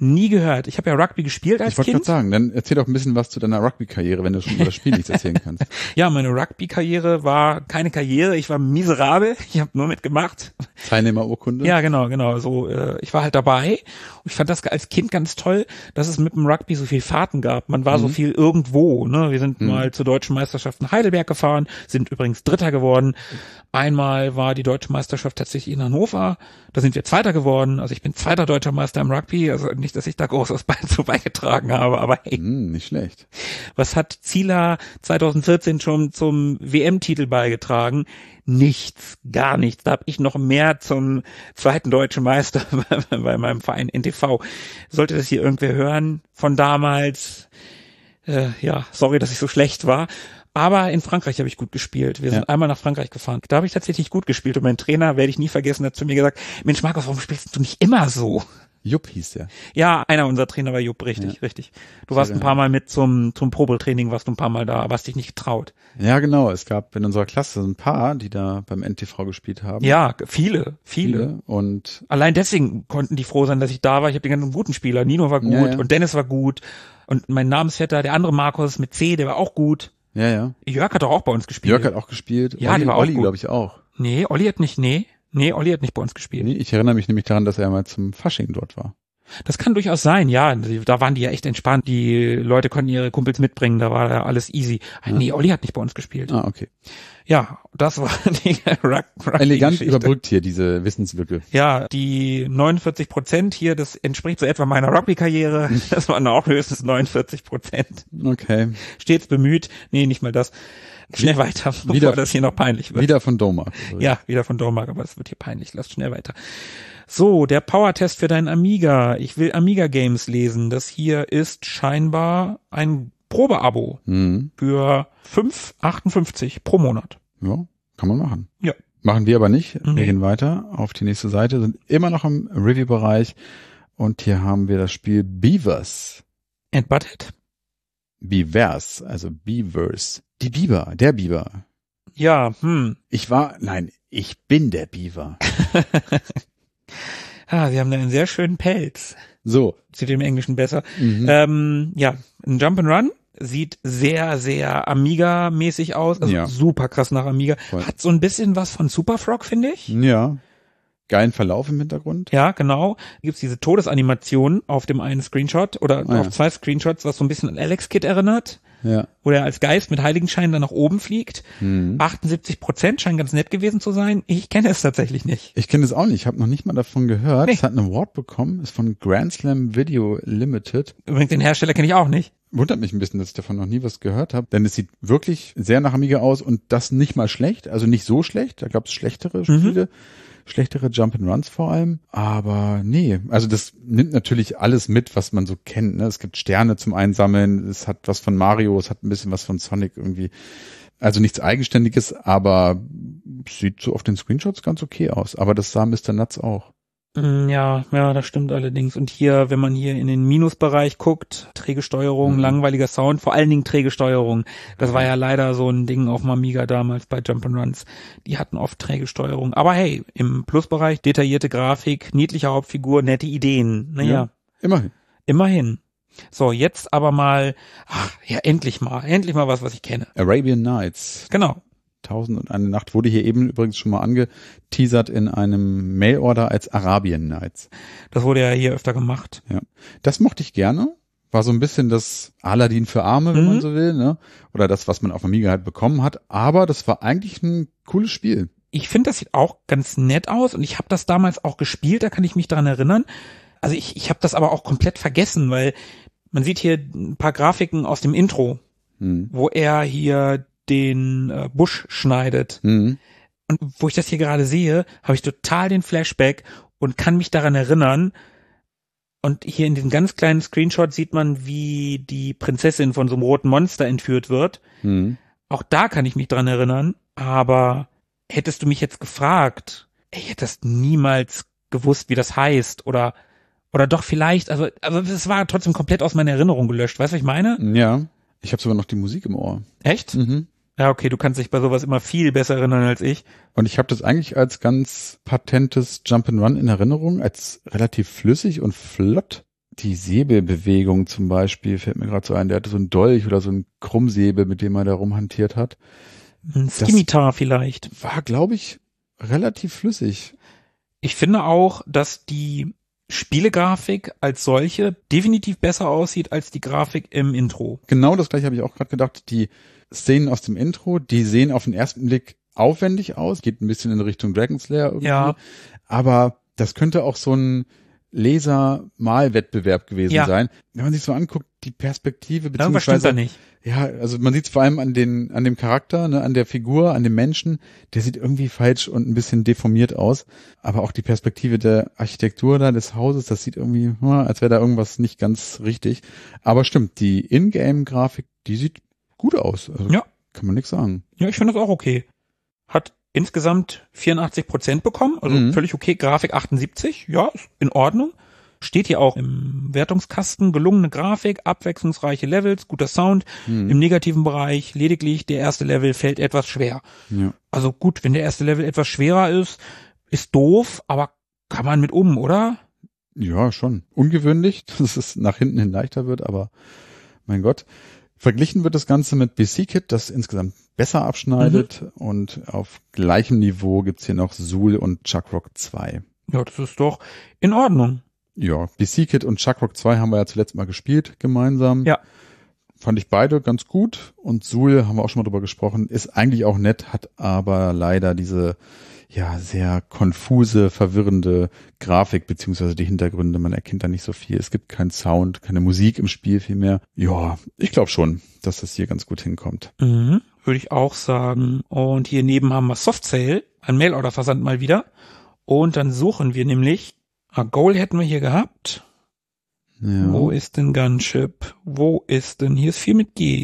Nie gehört. Ich habe ja Rugby gespielt als Ich wollte Kind. gerade sagen, dann erzähl doch ein bisschen was zu deiner Rugby-Karriere, wenn du schon über das Spiel nichts erzählen kannst. Ja, meine Rugby-Karriere war keine Karriere. Ich war miserabel. Ich habe nur mitgemacht. Teilnehmerurkunde? Ja, genau, genau. So, äh, ich war halt dabei. Und ich fand das als Kind ganz toll, dass es mit dem Rugby so viel Fahrten gab. Man war Mhm. so viel irgendwo. Ne? Wir sind Mhm. mal zur Deutschen Meisterschaft in Heidelberg gefahren, sind übrigens Dritter geworden. Einmal war die Deutsche Meisterschaft tatsächlich in Hannover. Da sind wir Zweiter geworden. Also ich bin zweiter deutscher Meister im Rugby. Also nicht, dass ich da groß was zu beigetragen habe, aber hey. Hm, nicht schlecht. Was hat Zieler zwanzig vierzehn schon zum W M-Titel beigetragen? Nichts, gar nichts. Da habe ich noch mehr zum zweiten deutschen Meister bei meinem Verein N T V. Sollte das hier irgendwer hören von damals? Äh, ja, sorry, dass ich so schlecht war. Aber in Frankreich habe ich gut gespielt. Wir sind Ja. einmal nach Frankreich gefahren. Da habe ich tatsächlich gut gespielt. Und mein Trainer, werde ich nie vergessen, hat zu mir gesagt, Mensch Markus, warum spielst du nicht immer so? Jupp hieß der. Ja, einer unserer Trainer war Jupp, richtig, Ja. richtig. Du warst ein paar Mal mit zum zum Probetraining, warst du ein paar Mal da, aber hast dich nicht getraut. Ja, genau. Es gab in unserer Klasse ein paar, die da beim N T V gespielt haben. Ja, viele, viele. Viele. Und Allein deswegen konnten die froh sein, dass ich da war. Ich habe die ganzen guten Spieler. Nino war gut Ja, ja. und Dennis war gut und mein Namensvetter, der andere Markus mit C, der war auch gut. ja, ja. Jörg hat doch auch bei uns gespielt. Jörg hat auch gespielt. Ja, Olli, die war auch Olli, gut. glaube ich, auch. Nee, Olli hat nicht, nee. Nee, Olli hat nicht bei uns gespielt. Nee, ich erinnere mich nämlich daran, dass er mal zum Fasching dort war. Das kann durchaus sein, ja. Da waren die ja echt entspannt. Die Leute konnten ihre Kumpels mitbringen, da war ja alles easy. Ja. Nee, Olli hat nicht bei uns gespielt. Ah, okay. Ja, das war die Rug- Rugby Elegant Geschichte. überbrückt hier diese Wissenslücke. Ja, die neunundvierzig Prozent hier, das entspricht so etwa meiner Rugby-Karriere. Das waren auch höchstens neunundvierzig Prozent. Okay. Stets bemüht. Nee, nicht mal das. Schnell weiter, bevor Wieder- das hier noch peinlich wird. Wieder von Doma. Ja, wieder von Dormark, aber das wird hier peinlich. Lass schnell weiter. So, der Power-Test für deinen Amiga. Ich will Amiga-Games lesen. Das hier ist scheinbar ein Probeabo Mhm. für fünf Euro achtundfünfzig pro Monat. Ja, kann man machen. Ja. Machen wir aber nicht. Nee. Wir gehen weiter auf die nächste Seite, sind immer noch im Review-Bereich und hier haben wir das Spiel Beavers. And Butthead? Beavers, also Beavers. Die Biber, der Biber. Ja, hm. Ich war, nein, ich bin der Beaver. Ah, sie haben da einen sehr schönen Pelz. So. Sieht im Englischen besser. Mhm. Ähm, ja, ein Jump'n'Run sieht sehr, sehr Amiga-mäßig aus. Also Ja. super krass nach Amiga. Voll. Hat so ein bisschen was von Super Frog, finde ich. Ja. Geilen Verlauf im Hintergrund. Ja, genau. Gibt's diese Todesanimation auf dem einen Screenshot oder Ah, ja. auf zwei Screenshots, was so ein bisschen an Alex Kidd erinnert, Ja. wo er als Geist mit Heiligenschein dann nach oben fliegt. Mhm. achtundsiebzig Prozent scheint ganz nett gewesen zu sein. Ich kenne es tatsächlich nicht. Ich kenne es auch nicht, ich habe noch nicht mal davon gehört. Nee. Es hat einen Award bekommen, ist von Grand Slam Video Limited. Übrigens, den Hersteller kenne ich auch nicht. Wundert mich ein bisschen, dass ich davon noch nie was gehört habe, denn es sieht wirklich sehr nach Amiga aus und das nicht mal schlecht, also nicht so schlecht, da gab es schlechtere Spiele, schlechtere Jump'n'Runs vor allem, aber nee, also das nimmt natürlich alles mit, was man so kennt, ne? Es gibt Sterne zum Einsammeln, es hat was von Mario, es hat ein bisschen was von Sonic irgendwie, also nichts Eigenständiges, aber sieht so auf den Screenshots ganz okay aus, aber das sah Mister Nuts auch. Mm, Ja, ja, das stimmt allerdings. Und hier, wenn man hier in den Minusbereich guckt, träge Steuerung, Mhm. langweiliger Sound, vor allen Dingen träge Steuerung. Das war ja leider so ein Ding auf dem Amiga damals bei Jump'n'Runs. Die hatten oft träge Steuerung. Aber hey, im Plusbereich detaillierte Grafik, niedliche Hauptfigur, nette Ideen. Naja, Ja. Immerhin. immerhin. So, jetzt aber mal, ach, ja, endlich mal, endlich mal was, was ich kenne. Arabian Nights. Genau. Tausend und eine Nacht wurde hier eben übrigens schon mal angeteasert in einem Mailorder als Arabian Nights. Das wurde ja hier öfter gemacht. Ja. Das mochte ich gerne. War so ein bisschen das Aladdin für Arme, wenn Mhm. man so will, ne? Oder das, was man auf Amiga halt bekommen hat. Aber das war eigentlich ein cooles Spiel. Ich finde, das sieht auch ganz nett aus und ich habe das damals auch gespielt, da kann ich mich dran erinnern. Also ich, ich habe das aber auch komplett vergessen, weil man sieht hier ein paar Grafiken aus dem Intro, Hm. wo er hier den äh, Busch schneidet. Hm. Und wo ich das hier gerade sehe, habe ich total den Flashback und kann mich daran erinnern. Und hier in diesem ganz kleinen Screenshot sieht man, wie die Prinzessin von so einem roten Monster entführt wird. Hm. Auch da kann ich mich dran erinnern, aber hättest du mich jetzt gefragt, ich hätte das niemals gewusst, wie das heißt oder oder doch vielleicht, also also es war trotzdem komplett aus meiner Erinnerung gelöscht, weißt du, was ich meine? Ja. Ich habe sogar noch die Musik im Ohr. Echt? Mhm. Ja, okay, du kannst dich bei sowas immer viel besser erinnern als ich. Und ich habe das eigentlich als ganz patentes Jump'n'Run in Erinnerung, als relativ flüssig und flott. die Säbelbewegung zum Beispiel fällt mir gerade so ein. Der hatte so einen Dolch oder so einen Krummsäbel, mit dem er da rumhantiert hat. Ein Skimitar vielleicht. War, glaube ich, relativ flüssig. Ich finde auch, dass die Spielegrafik als solche definitiv besser aussieht als die Grafik im Intro. Genau das gleiche habe ich auch gerade gedacht. Die Szenen aus dem Intro, die sehen auf den ersten Blick aufwendig aus, geht ein bisschen in Richtung Dragon's Lair irgendwie. Ja. Aber das könnte auch so ein Laser-Malwettbewerb gewesen ja. sein. Wenn man sich so anguckt, die Perspektive Irgendwas stimmt beziehungsweise da nicht. ja, also man sieht es vor allem an den an dem Charakter, ne, an der Figur, an dem Menschen, der sieht irgendwie falsch und ein bisschen deformiert aus, aber auch die Perspektive der Architektur da des Hauses, das sieht irgendwie, als wäre da irgendwas nicht ganz richtig. Aber stimmt, die Ingame-Grafik, die sieht gut aus. Also ja. Kann man nichts sagen. Ja, ich finde das auch okay. Hat insgesamt vierundachtzig Prozent bekommen, also mhm. völlig okay. Grafik achtundsiebzig, ja, ist in Ordnung. Steht hier auch im Wertungskasten, gelungene Grafik, abwechslungsreiche Levels, guter Sound. Mhm. Im negativen Bereich lediglich der erste Level fällt etwas schwer. Ja. Also gut, wenn der erste Level etwas schwerer ist, ist doof, aber kann man mit um, oder? Ja, schon. Ungewöhnlich, dass es nach hinten hin leichter wird, aber mein Gott. Verglichen wird das Ganze mit B C-Kit, das insgesamt besser abschneidet, mhm. und auf gleichem Niveau gibt's hier noch Zool und Chuckrock zwei. Ja, das ist doch in Ordnung. Ja, B C-Kit und Chuckrock zwei haben wir ja zuletzt mal gespielt, gemeinsam. Ja. Fand ich beide ganz gut. Und Zool, haben wir auch schon mal drüber gesprochen, ist eigentlich auch nett, hat aber leider diese, ja, sehr konfuse, verwirrende Grafik, beziehungsweise die Hintergründe. Man erkennt da nicht so viel. Es gibt keinen Sound, keine Musik im Spiel vielmehr. Ja, ich glaube schon, dass das hier ganz gut hinkommt. Mhm, würde ich auch sagen. Und hier neben haben wir Soft Sale, ein Mail-Order-Versand mal wieder. Und dann suchen wir nämlich, ah, Goal hätten wir hier gehabt. Ja. Wo ist denn Gunship? Wo ist denn, hier ist viel mit G.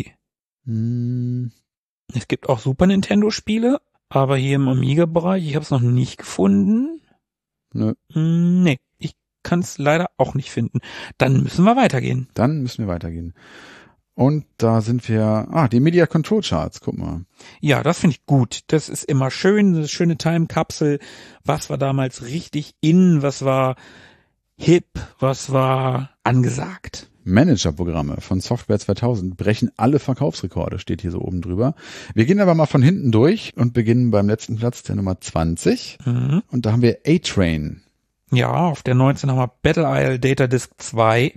Hm. Es gibt auch Super Nintendo Spiele, aber hier im Amiga-Bereich, ich habe es noch nicht gefunden. Nö. Nee, ich kann es leider auch nicht finden. Dann müssen wir weitergehen. Dann müssen wir weitergehen. Und da sind wir, ah, die Media Control Charts, guck mal. Ja, das finde ich gut. Das ist immer schön, eine schöne Time-Kapsel. Was war damals richtig in, was war hip, was war angesagt. Managerprogramme von Software zweitausend brechen alle Verkaufsrekorde, steht hier so oben drüber. Wir gehen aber mal von hinten durch und beginnen beim letzten Platz, der Nummer zwanzig. Mhm. Und da haben wir A-Train. Ja, auf der neunzehn haben wir Battle Isle Data Disk zwei.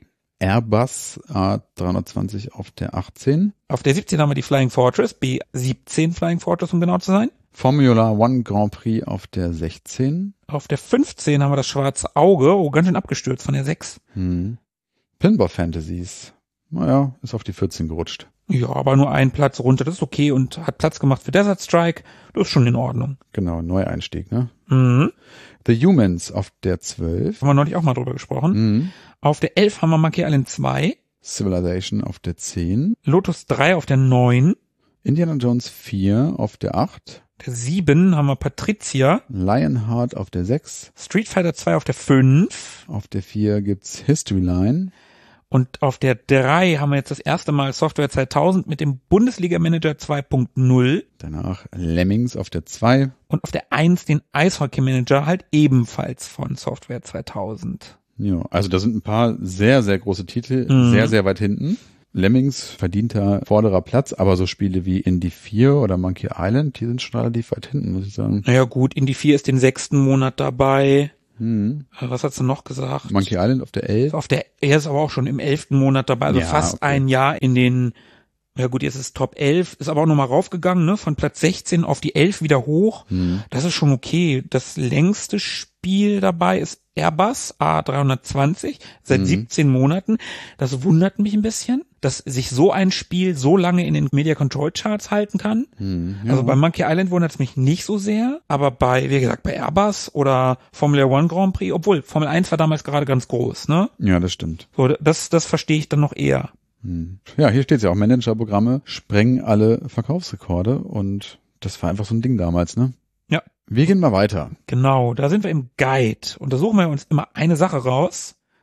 Airbus A dreihundertzwanzig auf der achtzehn. Auf der siebzehn haben wir die Flying Fortress, B siebzehn Flying Fortress, um genau zu sein. Formula One Grand Prix auf der sechzehn. Auf der fünfzehn haben wir das Schwarze Auge, oh, ganz schön abgestürzt von der sechs. Hm. Pinball Fantasies. Naja, ist auf die vierzehn gerutscht. Ja, aber nur ein Platz runter, das ist okay und hat Platz gemacht für Desert Strike, das ist schon in Ordnung. Genau, Neueinstieg, ne? Mhm. The Humans auf der zwölf. Haben wir neulich auch mal drüber gesprochen. Mhm. Auf der elf haben wir Monkey Island zwei. Civilization auf der zehn. Lotus drei auf der neun. Indiana Jones vier auf der acht. Der sieben haben wir Patricia. Lionheart auf der sechs. Street Fighter zwei auf der fünf. Auf der vier gibt's History Line. Und auf der drei haben wir jetzt das erste Mal Software zweitausend mit dem Bundesliga Manager zwei Punkt null. Danach Lemmings auf der zwei. Und auf der eins den Eishockey Manager halt ebenfalls von Software zweitausend. Ja, also da sind ein paar sehr, sehr große Titel, mhm. sehr, sehr weit hinten. Lemmings verdienter vorderer Platz, aber so Spiele wie Indie vier oder Monkey Island, die sind schon relativ weit hinten, muss ich sagen. Naja gut, Indie vier ist den sechsten Monat dabei. Hm. Was hast du noch gesagt? Monkey Island auf der elf. Auf der, er ist aber auch schon im elften Monat dabei, also ja, fast okay. Ein Jahr in den, ja gut, jetzt ist Top elf, ist aber auch nochmal raufgegangen, ne, von Platz sechzehn auf die elf wieder hoch. Hm. Das ist schon okay. Das längste Spiel dabei ist Airbus A dreihundertzwanzig, seit hm. siebzehn Monaten. Das wundert mich ein bisschen, dass sich so ein Spiel so lange in den Media Control Charts halten kann. Hm, ja. Also bei Monkey Island wundert es mich nicht so sehr, aber bei, wie gesagt, bei Airbus oder Formula One Grand Prix, obwohl Formel eins war damals gerade ganz groß, ne? Ja, das stimmt. So, das, das verstehe ich dann noch eher. Hm. Ja, hier steht es ja auch, Managerprogramme sprengen alle Verkaufsrekorde und das war einfach so ein Ding damals, ne? Ja. Wir gehen mal weiter. Genau, da sind wir im Guide und da suchen wir uns immer eine Sache raus.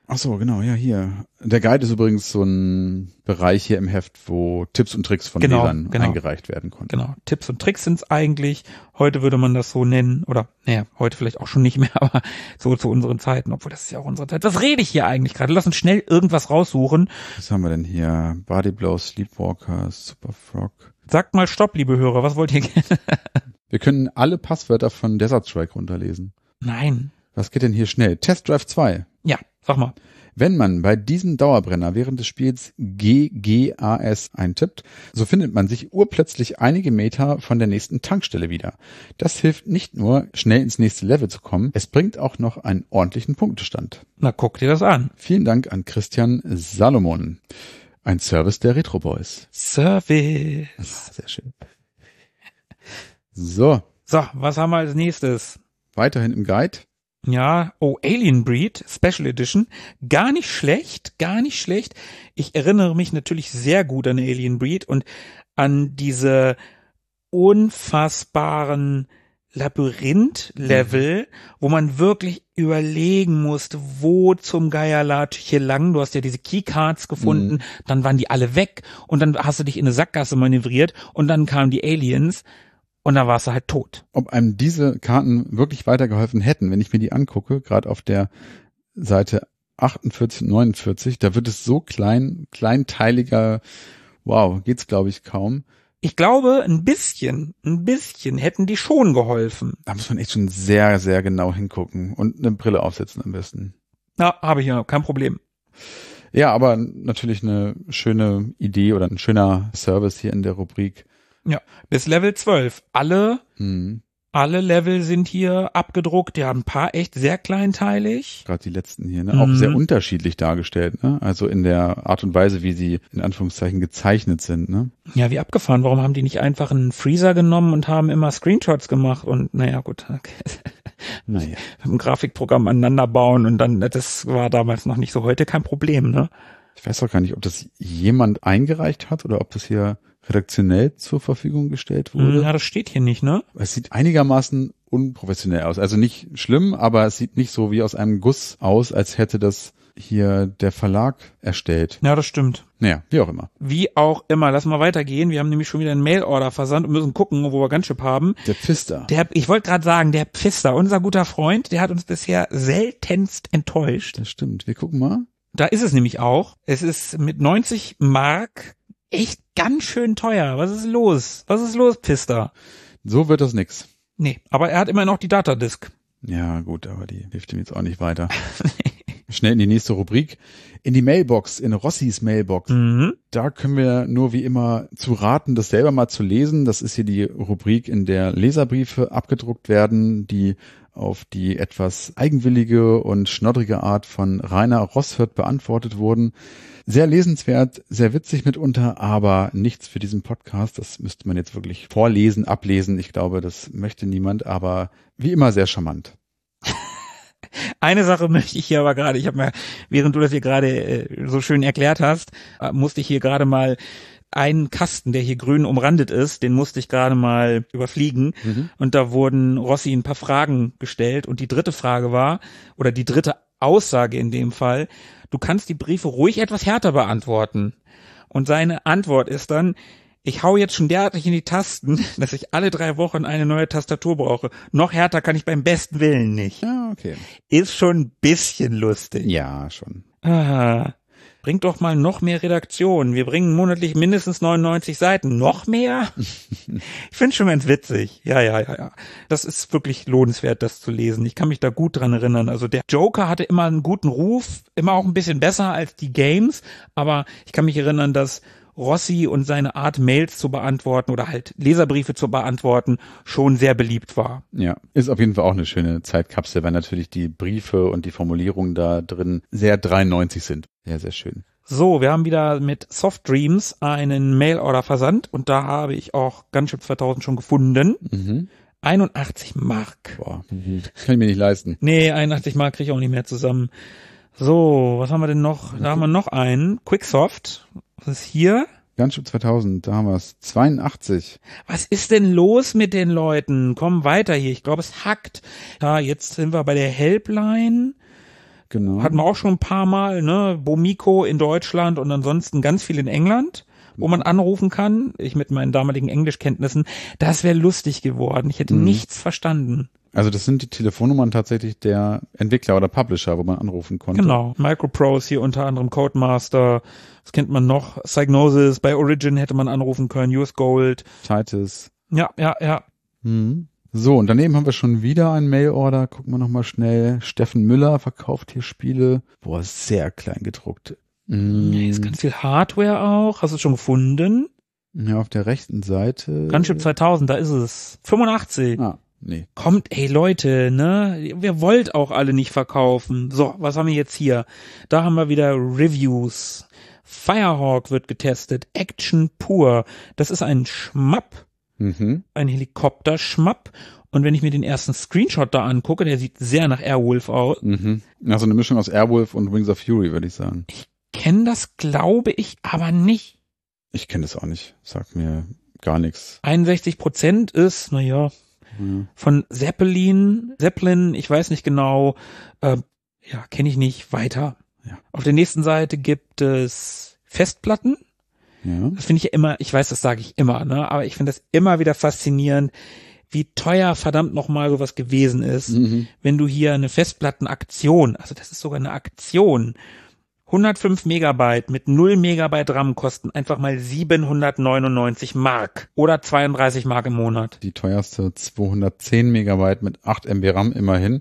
Ach so, genau, ja, hier. Der Guide ist übrigens so ein Bereich hier im Heft, wo Tipps und Tricks von Genau, Lesern genau. eingereicht werden konnten. Genau, Tipps und Tricks sind's eigentlich. Heute würde man das so nennen, oder naja, heute vielleicht auch schon nicht mehr, aber so zu unseren Zeiten, obwohl das ist ja auch unsere Zeit. Was rede ich hier eigentlich gerade? Lass uns schnell irgendwas raussuchen. Was haben wir denn hier? Body Blow, Sleepwalker, Super Frog. Sagt mal Stopp, liebe Hörer, was wollt ihr gerne? Wir können alle Passwörter von Desert Strike runterlesen. Nein. Was geht denn hier schnell? Test Drive zwei. Ja, sag mal. Wenn man bei diesem Dauerbrenner während des Spiels G G A S eintippt, so findet man sich urplötzlich einige Meter von der nächsten Tankstelle wieder. Das hilft nicht nur, schnell ins nächste Level zu kommen, es bringt auch noch einen ordentlichen Punktestand. Na, guck dir das an. Vielen Dank an Christian Salomon. Ein Service der Retro Boys. Service. Ah, sehr schön. So, So, was haben wir als nächstes? weiterhin im Guide. Ja, oh, Alien Breed, Special Edition. Gar nicht schlecht, gar nicht schlecht. Ich erinnere mich natürlich sehr gut an Alien Breed und an diese unfassbaren Labyrinth-Level, wo man wirklich überlegen musste, wo zum Geier lad ich hier lang. Du hast ja diese Keycards gefunden, mhm. dann waren die alle weg und dann hast du dich in eine Sackgasse manövriert und dann kamen die Aliens. Und dann warst du halt tot. Ob einem diese Karten wirklich weitergeholfen hätten, wenn ich mir die angucke, gerade auf der Seite achtundvierzig und neunundvierzig, da wird es so klein, kleinteiliger, wow, geht's glaube ich kaum. Ich glaube, ein bisschen, ein bisschen hätten die schon geholfen. Da muss man echt schon sehr, sehr genau hingucken und eine Brille aufsetzen am besten. Ja, habe ich ja, kein Problem. Ja, aber natürlich eine schöne Idee oder ein schöner Service hier in der Rubrik. Ja, bis Level zwölf. Alle, Hm. alle Level sind hier abgedruckt. Ja, ein paar echt sehr kleinteilig. Gerade die letzten hier, ne? Auch Mhm. sehr unterschiedlich dargestellt, ne? Also in der Art und Weise, wie sie in Anführungszeichen gezeichnet sind, ne? Ja, wie abgefahren. Warum haben die nicht einfach einen Freezer genommen und haben immer Screenshots gemacht? Und naja, gut. Okay. Naja. Mit dem Grafikprogramm aneinander bauen und dann, das war damals noch nicht so, heute kein Problem, ne? Ich weiß auch gar nicht, ob das jemand eingereicht hat oder ob das hier redaktionell zur Verfügung gestellt wurde. Ja, das steht hier nicht, ne? Es sieht einigermaßen unprofessionell aus. Also nicht schlimm, aber es sieht nicht so wie aus einem Guss aus, als hätte das hier der Verlag erstellt. Ja, das stimmt. Naja, wie auch immer. Wie auch immer, lass mal weitergehen. Wir haben nämlich schon wieder einen Mailorder versandt und müssen gucken, wo wir Gunship haben. Der Pfister. Der, ich wollte gerade sagen, der Pfister, unser guter Freund, der hat uns bisher seltenst enttäuscht. Das stimmt. Wir gucken mal. Da ist es nämlich auch. Es ist mit neunzig Mark echt ganz schön teuer. Was ist los? Was ist los, Pfister? So wird das nix. Nee, aber er hat immer noch die Datadisk. Ja, gut, aber die hilft ihm jetzt auch nicht weiter. Schnell in die nächste Rubrik. In die Mailbox, in Rossis Mailbox. Mhm. Da können wir nur wie immer zu raten, das selber mal zu lesen. Das ist hier die Rubrik, in der Leserbriefe abgedruckt werden, die auf die etwas eigenwillige und schnoddrige Art von Rainer Rosshirt beantwortet wurden. Sehr lesenswert, sehr witzig mitunter, aber nichts für diesen Podcast. Das müsste man jetzt wirklich vorlesen, ablesen. Ich glaube, das möchte niemand, aber wie immer sehr charmant. Eine Sache möchte ich hier aber gerade, ich habe mir, während du das hier gerade äh, so schön erklärt hast, äh, musste ich hier gerade mal einen Kasten, der hier grün umrandet ist, den musste ich gerade mal überfliegen. Mhm. Und da wurden Rossi ein paar Fragen gestellt. Und die dritte Frage war, oder die dritte Aussage in dem Fall, du kannst die Briefe ruhig etwas härter beantworten. Und seine Antwort ist dann, ich hau jetzt schon derartig in die Tasten, dass ich alle drei Wochen eine neue Tastatur brauche. Noch härter kann ich beim besten Willen nicht. Ja, okay. Ist schon ein bisschen lustig. Ja, schon. Ah, bringt doch mal noch mehr Redaktion. Wir bringen monatlich mindestens neunundneunzig Seiten. Noch mehr? Ich finde schon ganz witzig. Ja, ja, ja, ja. Das ist wirklich lohnenswert, das zu lesen. Ich kann mich da gut dran erinnern. Also der Joker hatte immer einen guten Ruf, immer auch ein bisschen besser als die Games. Aber ich kann mich erinnern, dass Rossi und seine Art, Mails zu beantworten oder halt Leserbriefe zu beantworten, schon sehr beliebt war. Ja, ist auf jeden Fall auch eine schöne Zeitkapsel, weil natürlich die Briefe und die Formulierungen da drin sehr dreiundneunzig sind. Sehr, sehr schön. So, wir haben wieder mit Soft Dreams einen Mailorder versandt und da habe ich auch Gunship zweitausend schon gefunden. Mhm. einundachtzig Mark. Boah, kann ich mir nicht leisten. Nee, einundachtzig Mark kriege ich auch nicht mehr zusammen. So, was haben wir denn noch? Da haben wir noch einen. Quicksoft. Was ist hier? Gunship zweitausend, da haben wir es. zweiundachtzig. Was ist denn los mit den Leuten? Komm weiter hier. Ich glaube, es hackt. Ja, jetzt sind wir bei der Helpline. Genau. Hatten wir auch schon ein paar Mal, ne? Bomiko in Deutschland und ansonsten ganz viel in England, wo man anrufen kann. Ich mit meinen damaligen Englischkenntnissen. Das wäre lustig geworden. Ich hätte Mhm. nichts verstanden. Also das sind die Telefonnummern tatsächlich der Entwickler oder Publisher, wo man anrufen konnte. Genau. Microprose hier unter anderem, Codemaster. Was kennt man noch? Psygnosis. Bei Origin hätte man anrufen können. U S Gold. Titus. Ja, ja, ja. Mhm. So, und daneben haben wir schon wieder einen Mailorder. Gucken wir nochmal schnell. Steffen Müller verkauft hier Spiele. Boah, sehr klein gedruckt. Mhm. Hier ist ganz viel Hardware auch. Hast du es schon gefunden? Ja, auf der rechten Seite. Gunship zweitausend, da ist es. fünfundachtzig. Ah, nee. Kommt, ey Leute, ne? Wir wollt auch alle nicht verkaufen. So, was haben wir jetzt hier? Da haben wir wieder Reviews. Firehawk wird getestet. Action pur. Das ist ein Schmapp. Mhm. Ein Helikopter-Schmapp. Und wenn ich mir den ersten Screenshot da angucke, der sieht sehr nach Airwolf aus. Mhm. Also eine Mischung aus Airwolf und Wings of Fury, würde ich sagen. Kenn das, glaube ich, aber nicht. Ich kenne das auch nicht. Sagt mir gar nichts. einundsechzig Prozent ist, naja, Ja. von Zeppelin, Zeppelin, ich weiß nicht genau, äh, ja, kenne ich nicht, weiter. Ja. Auf der nächsten Seite gibt es Festplatten. Ja. Das finde ich ja immer, ich weiß, das sage ich immer, ne, aber ich finde das immer wieder faszinierend, wie teuer verdammt nochmal sowas gewesen ist, Mhm. wenn du hier eine Festplattenaktion, also das ist sogar eine Aktion, hundertfünf Megabyte mit null Megabyte RAM kosten einfach mal siebenhundertneunundneunzig Mark oder zweiunddreißig Mark im Monat. Die teuerste zweihundertzehn Megabyte mit acht Megabyte RAM immerhin.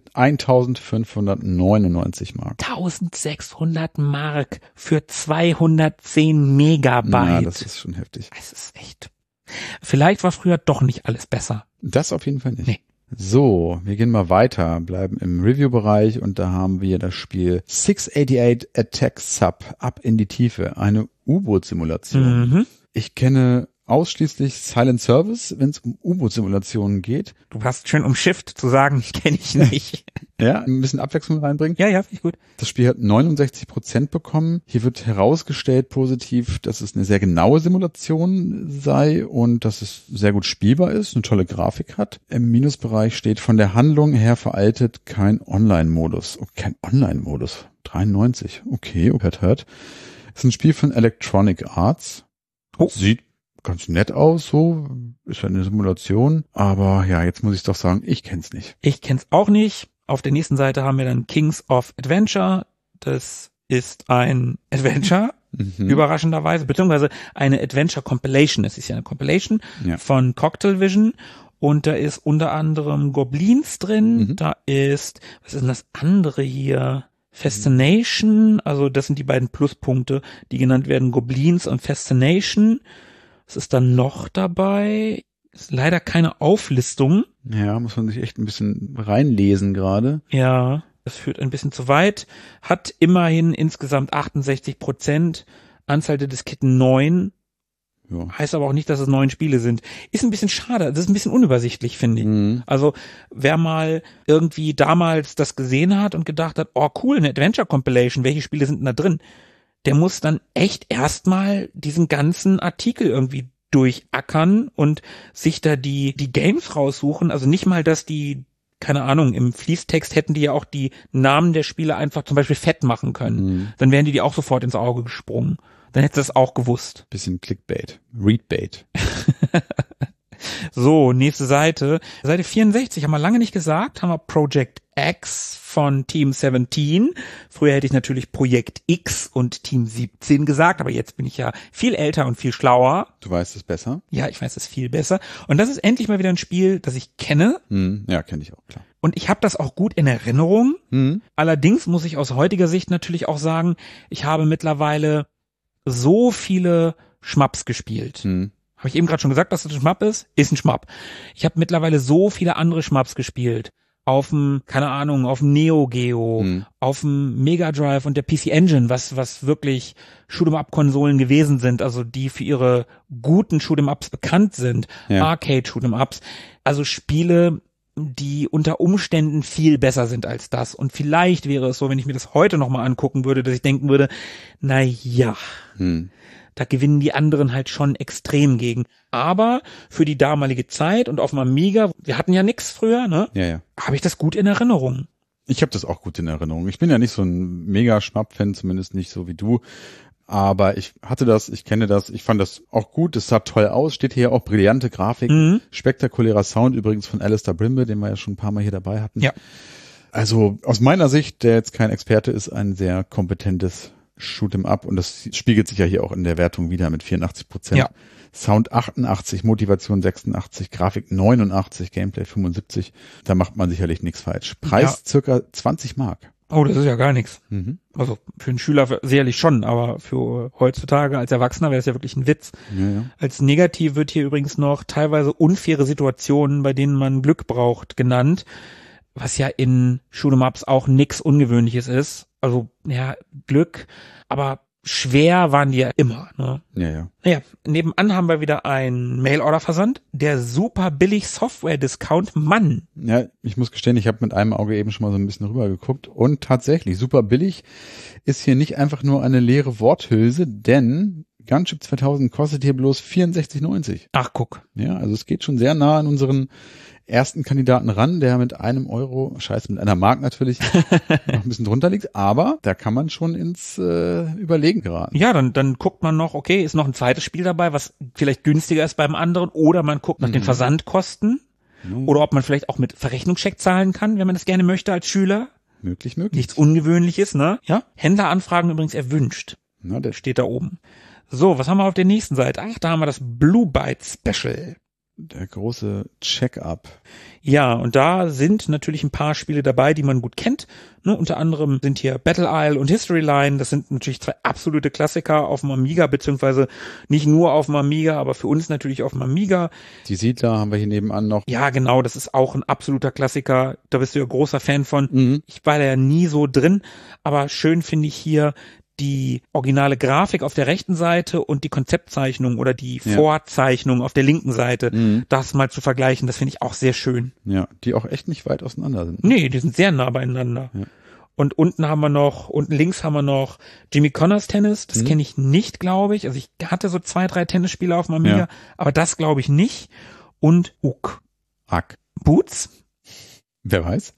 eintausendfünfhundertneunundneunzig Mark. eintausendsechshundert Mark für zweihundertzehn Megabyte. Ja, das ist schon heftig. Das ist echt. Vielleicht war früher doch nicht alles besser. Das auf jeden Fall nicht. Nee. So, wir gehen mal weiter, bleiben im Review-Bereich und da haben wir das Spiel six eighty-eight Attack Sub, ab in die Tiefe, eine U-Boot-Simulation. Mhm. Ich kenne ausschließlich Silent Service, wenn es um U-Boot-Simulationen geht. Du hast schön umschifft zu sagen, kenne ich nicht. Ja, ein bisschen Abwechslung reinbringen. Ja, ja, finde ich gut. Das Spiel hat neunundsechzig Prozent bekommen. Hier wird herausgestellt positiv, dass es eine sehr genaue Simulation sei und dass es sehr gut spielbar ist, eine tolle Grafik hat. Im Minusbereich steht von der Handlung her veraltet, kein Online-Modus. Oh, kein Online-Modus. dreiundneunzig. Okay, hört, hört. Es ist ein Spiel von Electronic Arts. Oh. Sieht ganz nett aus, so. Ist ja eine Simulation. Aber ja, jetzt muss ich doch sagen, ich kenn's nicht. Ich kenn's auch nicht. Auf der nächsten Seite haben wir dann Kings of Adventure. Das ist ein Adventure, Mhm. überraschenderweise, beziehungsweise eine Adventure Compilation. Es ist ja eine Compilation Ja. von Cocktail Vision. Und da ist unter anderem Goblins drin. Mhm. Da ist, was ist denn das andere hier? Fascination. Also das sind die beiden Pluspunkte, die genannt werden. Goblins und Fascination. Was ist dann noch dabei? Ist leider keine Auflistung. Ja, muss man sich echt ein bisschen reinlesen gerade. Ja, das führt ein bisschen zu weit. Hat immerhin insgesamt achtundsechzig Prozent. Anzahl der Disketten neun. Ja. Heißt aber auch nicht, dass es neun Spiele sind. Ist ein bisschen schade. Das ist ein bisschen unübersichtlich, finde ich. Mhm. Also, wer mal irgendwie damals das gesehen hat und gedacht hat, oh cool, eine Adventure Compilation, welche Spiele sind denn da drin? Der muss dann echt erstmal diesen ganzen Artikel irgendwie durchackern und sich da die, die Games raussuchen. Also nicht mal, dass die, keine Ahnung, im Fließtext hätten die ja auch die Namen der Spiele einfach zum Beispiel fett machen können. Mhm. Dann wären die die auch sofort ins Auge gesprungen. Dann hättest du das auch gewusst. Bisschen Clickbait. Readbait. So, nächste Seite. Seite vierundsechzig haben wir lange nicht gesagt, haben wir Project X von Team siebzehn. Früher hätte ich natürlich Projekt X und Team siebzehn gesagt, aber jetzt bin ich ja viel älter und viel schlauer. Du weißt es besser? Ja, ich weiß es viel besser. Und das ist endlich mal wieder ein Spiel, das ich kenne. Hm, ja, kenne ich auch, klar. Und ich habe das auch gut in Erinnerung. Hm. Allerdings muss ich aus heutiger Sicht natürlich auch sagen, ich habe mittlerweile so viele Schmapps gespielt. Hm. Habe ich eben gerade schon gesagt, dass das ein Schmapp ist? Ist ein Schmapp. Ich habe mittlerweile so viele andere Schmapps gespielt. Auf dem, keine Ahnung, auf dem Neo Geo, Hm. auf dem Mega Drive und der P C Engine, was was wirklich Shoot'em-up-Konsolen gewesen sind, also die für ihre guten Shoot'em-ups bekannt sind, Ja. Arcade-Shoot'em-ups, also Spiele, die unter Umständen viel besser sind als das. Und vielleicht wäre es so, wenn ich mir das heute nochmal angucken würde, dass ich denken würde, na ja, Hm. da gewinnen die anderen halt schon extrem gegen. Aber für die damalige Zeit und auf dem Amiga, wir hatten ja nix früher, ne, Ja, ja. habe ich das gut in Erinnerung. Ich habe das auch gut in Erinnerung. Ich bin ja nicht so ein mega Schmapp-Fan, zumindest nicht so wie du. Aber ich hatte das, ich kenne das, ich fand das auch gut, es sah toll aus, steht hier auch brillante Grafik, mhm. spektakulärer Sound übrigens von Alistair Brimble, den wir ja schon ein paar Mal hier dabei hatten. Ja. Also aus meiner Sicht, der jetzt kein Experte ist, ein sehr kompetentes Shoot'em Up und das spiegelt sich ja hier auch in der Wertung wieder mit vierundachtzig Prozent. Ja. Sound achtundachtzig, Motivation sechsundachtzig, Grafik neunundachtzig, Gameplay fünfundsiebzig. Da macht man sicherlich nichts falsch. Preis ja. circa zwanzig Mark. Oh, das ist ja gar nichts. Mhm. Also für einen Schüler sicherlich schon, aber für heutzutage als Erwachsener wäre es ja wirklich ein Witz. Ja, ja. Als negativ wird hier übrigens noch teilweise unfaire Situationen, bei denen man Glück braucht, genannt, was ja in Shoot'em-Ups auch nix Ungewöhnliches ist. Also ja, Glück, aber schwer waren die ja immer. Ne? Ja, ja. Naja, nebenan haben wir wieder einen Mail-Order-Versand, der super billig Software-Discount Mann. Ja, ich muss gestehen, ich habe mit einem Auge eben schon mal so ein bisschen rüber geguckt und tatsächlich, super billig ist hier nicht einfach nur eine leere Worthülse, denn Gunship zweitausend kostet hier bloß vierundsechzig neunzig. Ach, guck. Ja, also es geht schon sehr nah an unseren ersten Kandidaten ran, der mit einem Euro, scheiße, mit einer Mark natürlich noch ein bisschen drunter liegt, aber da kann man schon ins äh, Überlegen geraten. Ja, dann dann guckt man noch, okay, ist noch ein zweites Spiel dabei, was vielleicht günstiger ist beim anderen, oder man guckt nach mhm. den Versandkosten mhm. oder ob man vielleicht auch mit Verrechnungscheck zahlen kann, wenn man das gerne möchte als Schüler. Möglich, möglich. Nichts Ungewöhnliches, ne? Ja. Händleranfragen übrigens erwünscht. Na, der steht da oben. So, was haben wir auf der nächsten Seite? Ach, da haben wir das Blue Byte Special. Der große Check-up. Ja, und da sind natürlich ein paar Spiele dabei, die man gut kennt. Ne, unter anderem sind hier Battle Isle und History Line. Das sind natürlich zwei absolute Klassiker auf dem Amiga, beziehungsweise nicht nur auf dem Amiga, aber für uns natürlich auf dem Amiga. Die Siedler haben wir hier nebenan noch. Ja, genau, das ist auch ein absoluter Klassiker. Da bist du ja großer Fan von. Mhm. Ich war da ja nie so drin, aber schön finde ich hier die originale Grafik auf der rechten Seite und die Konzeptzeichnung oder die ja. Vorzeichnung auf der linken Seite, mhm. das mal zu vergleichen, das finde ich auch sehr schön. Ja, die auch echt nicht weit auseinander sind. Nee, die sind sehr nah beieinander. Ja. Und unten haben wir noch, unten links haben wir noch Jimmy Connors Tennis, das mhm. kenne ich nicht, glaube ich. Also ich hatte so zwei, drei Tennisspiele auf dem Amiga, ja. aber das glaube ich nicht. Und Uk. Ak. Boots? Wer weiß.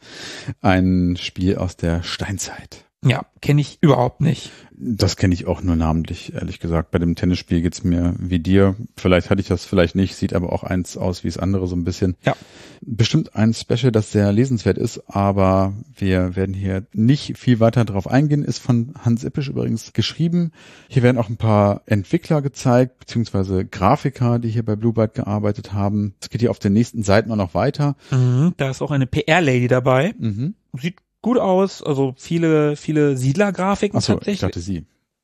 Ein Spiel aus der Steinzeit. Ja, kenne ich überhaupt nicht. Das kenne ich auch nur namentlich, ehrlich gesagt. Bei dem Tennisspiel geht's mir wie dir. Vielleicht hatte ich das, vielleicht nicht. Sieht aber auch eins aus wie das andere so ein bisschen. Ja. Bestimmt ein Special, das sehr lesenswert ist, aber wir werden hier nicht viel weiter drauf eingehen. Ist von Hans Ippisch übrigens geschrieben. Hier werden auch ein paar Entwickler gezeigt, beziehungsweise Grafiker, die hier bei Blue Byte gearbeitet haben. Es geht hier auf den nächsten Seiten auch noch weiter. Mhm, da ist auch eine P R-Lady dabei. Mhm. Sieht gut aus, also viele, viele Siedlergrafiken. Ach so, tatsächlich. Ich dachte sie.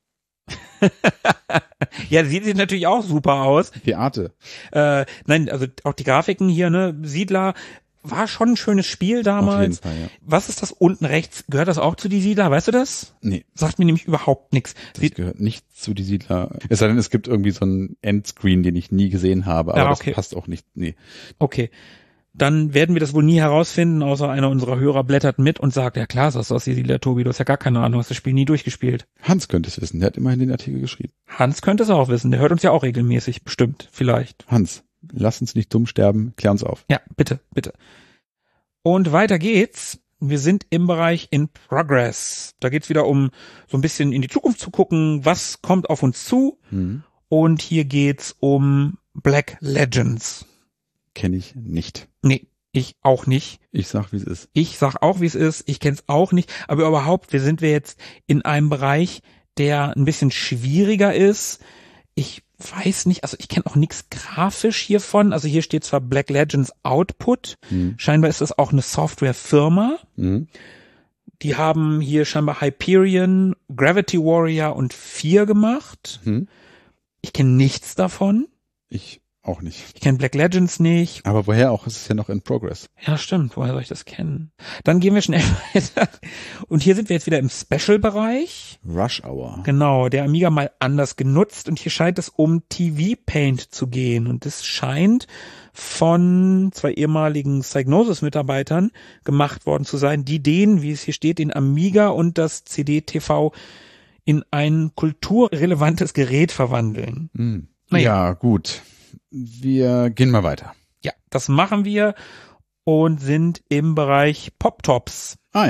Ja, sieht sich natürlich auch super aus. Die Arte. Äh, nein, also auch die Grafiken hier, ne, Siedler, war schon ein schönes Spiel damals. Auf jeden Fall, ja. Was ist das unten rechts? Gehört das auch zu die Siedler? Weißt du das? Nee. Sagt mir nämlich überhaupt nichts. Das Sieht gehört nicht zu die Siedler. Es sei denn, es gibt irgendwie so einen Endscreen, den ich nie gesehen habe, aber ja, okay. Das passt auch nicht. Nee. Okay. Dann werden wir das wohl nie herausfinden, außer einer unserer Hörer blättert mit und sagt, ja klar, das ist aus die Siedler, Tobi, du hast ja gar keine Ahnung, hast das Spiel nie durchgespielt. Hans könnte es wissen, der hat immerhin den Artikel geschrieben. Hans könnte es auch wissen, der hört uns ja auch regelmäßig, bestimmt, vielleicht. Hans, lass uns nicht dumm sterben, klär uns auf. Ja, bitte, bitte. Und weiter geht's. Wir sind im Bereich in Progress. Da geht's wieder um so ein bisschen in die Zukunft zu gucken, was kommt auf uns zu. Mhm. Und hier geht's um Black Legends. Kenne ich nicht. Nee, ich auch nicht. Ich sag, wie es ist. Ich sag auch, wie es ist. Ich kenn's auch nicht. Aber überhaupt, wir sind wir jetzt in einem Bereich, der ein bisschen schwieriger ist. Ich weiß nicht, also ich kenne auch nichts grafisch hiervon. Also hier steht zwar Black Legends Output. Mhm. Scheinbar ist das auch eine Softwarefirma. Mhm. Die haben hier scheinbar Hyperion, Gravity Warrior und vier gemacht. Mhm. Ich kenne nichts davon. Ich auch nicht. Ich kenne Black Legends nicht. Aber woher auch? Es ist ja noch in Progress. Ja, stimmt. Woher soll ich das kennen? Dann gehen wir schnell weiter. Und hier sind wir jetzt wieder im Special-Bereich. Rush Hour. Genau, der Amiga mal anders genutzt. Und hier scheint es um T V-Paint zu gehen. Und das scheint von zwei ehemaligen Psygnosis-Mitarbeitern gemacht worden zu sein, die den, wie es hier steht, den Amiga und das C D-T V in ein kulturrelevantes Gerät verwandeln. Mhm. Naja. Ja, gut. Wir gehen mal weiter. Ja, das machen wir und sind im Bereich Pop-Tops. Ah ja.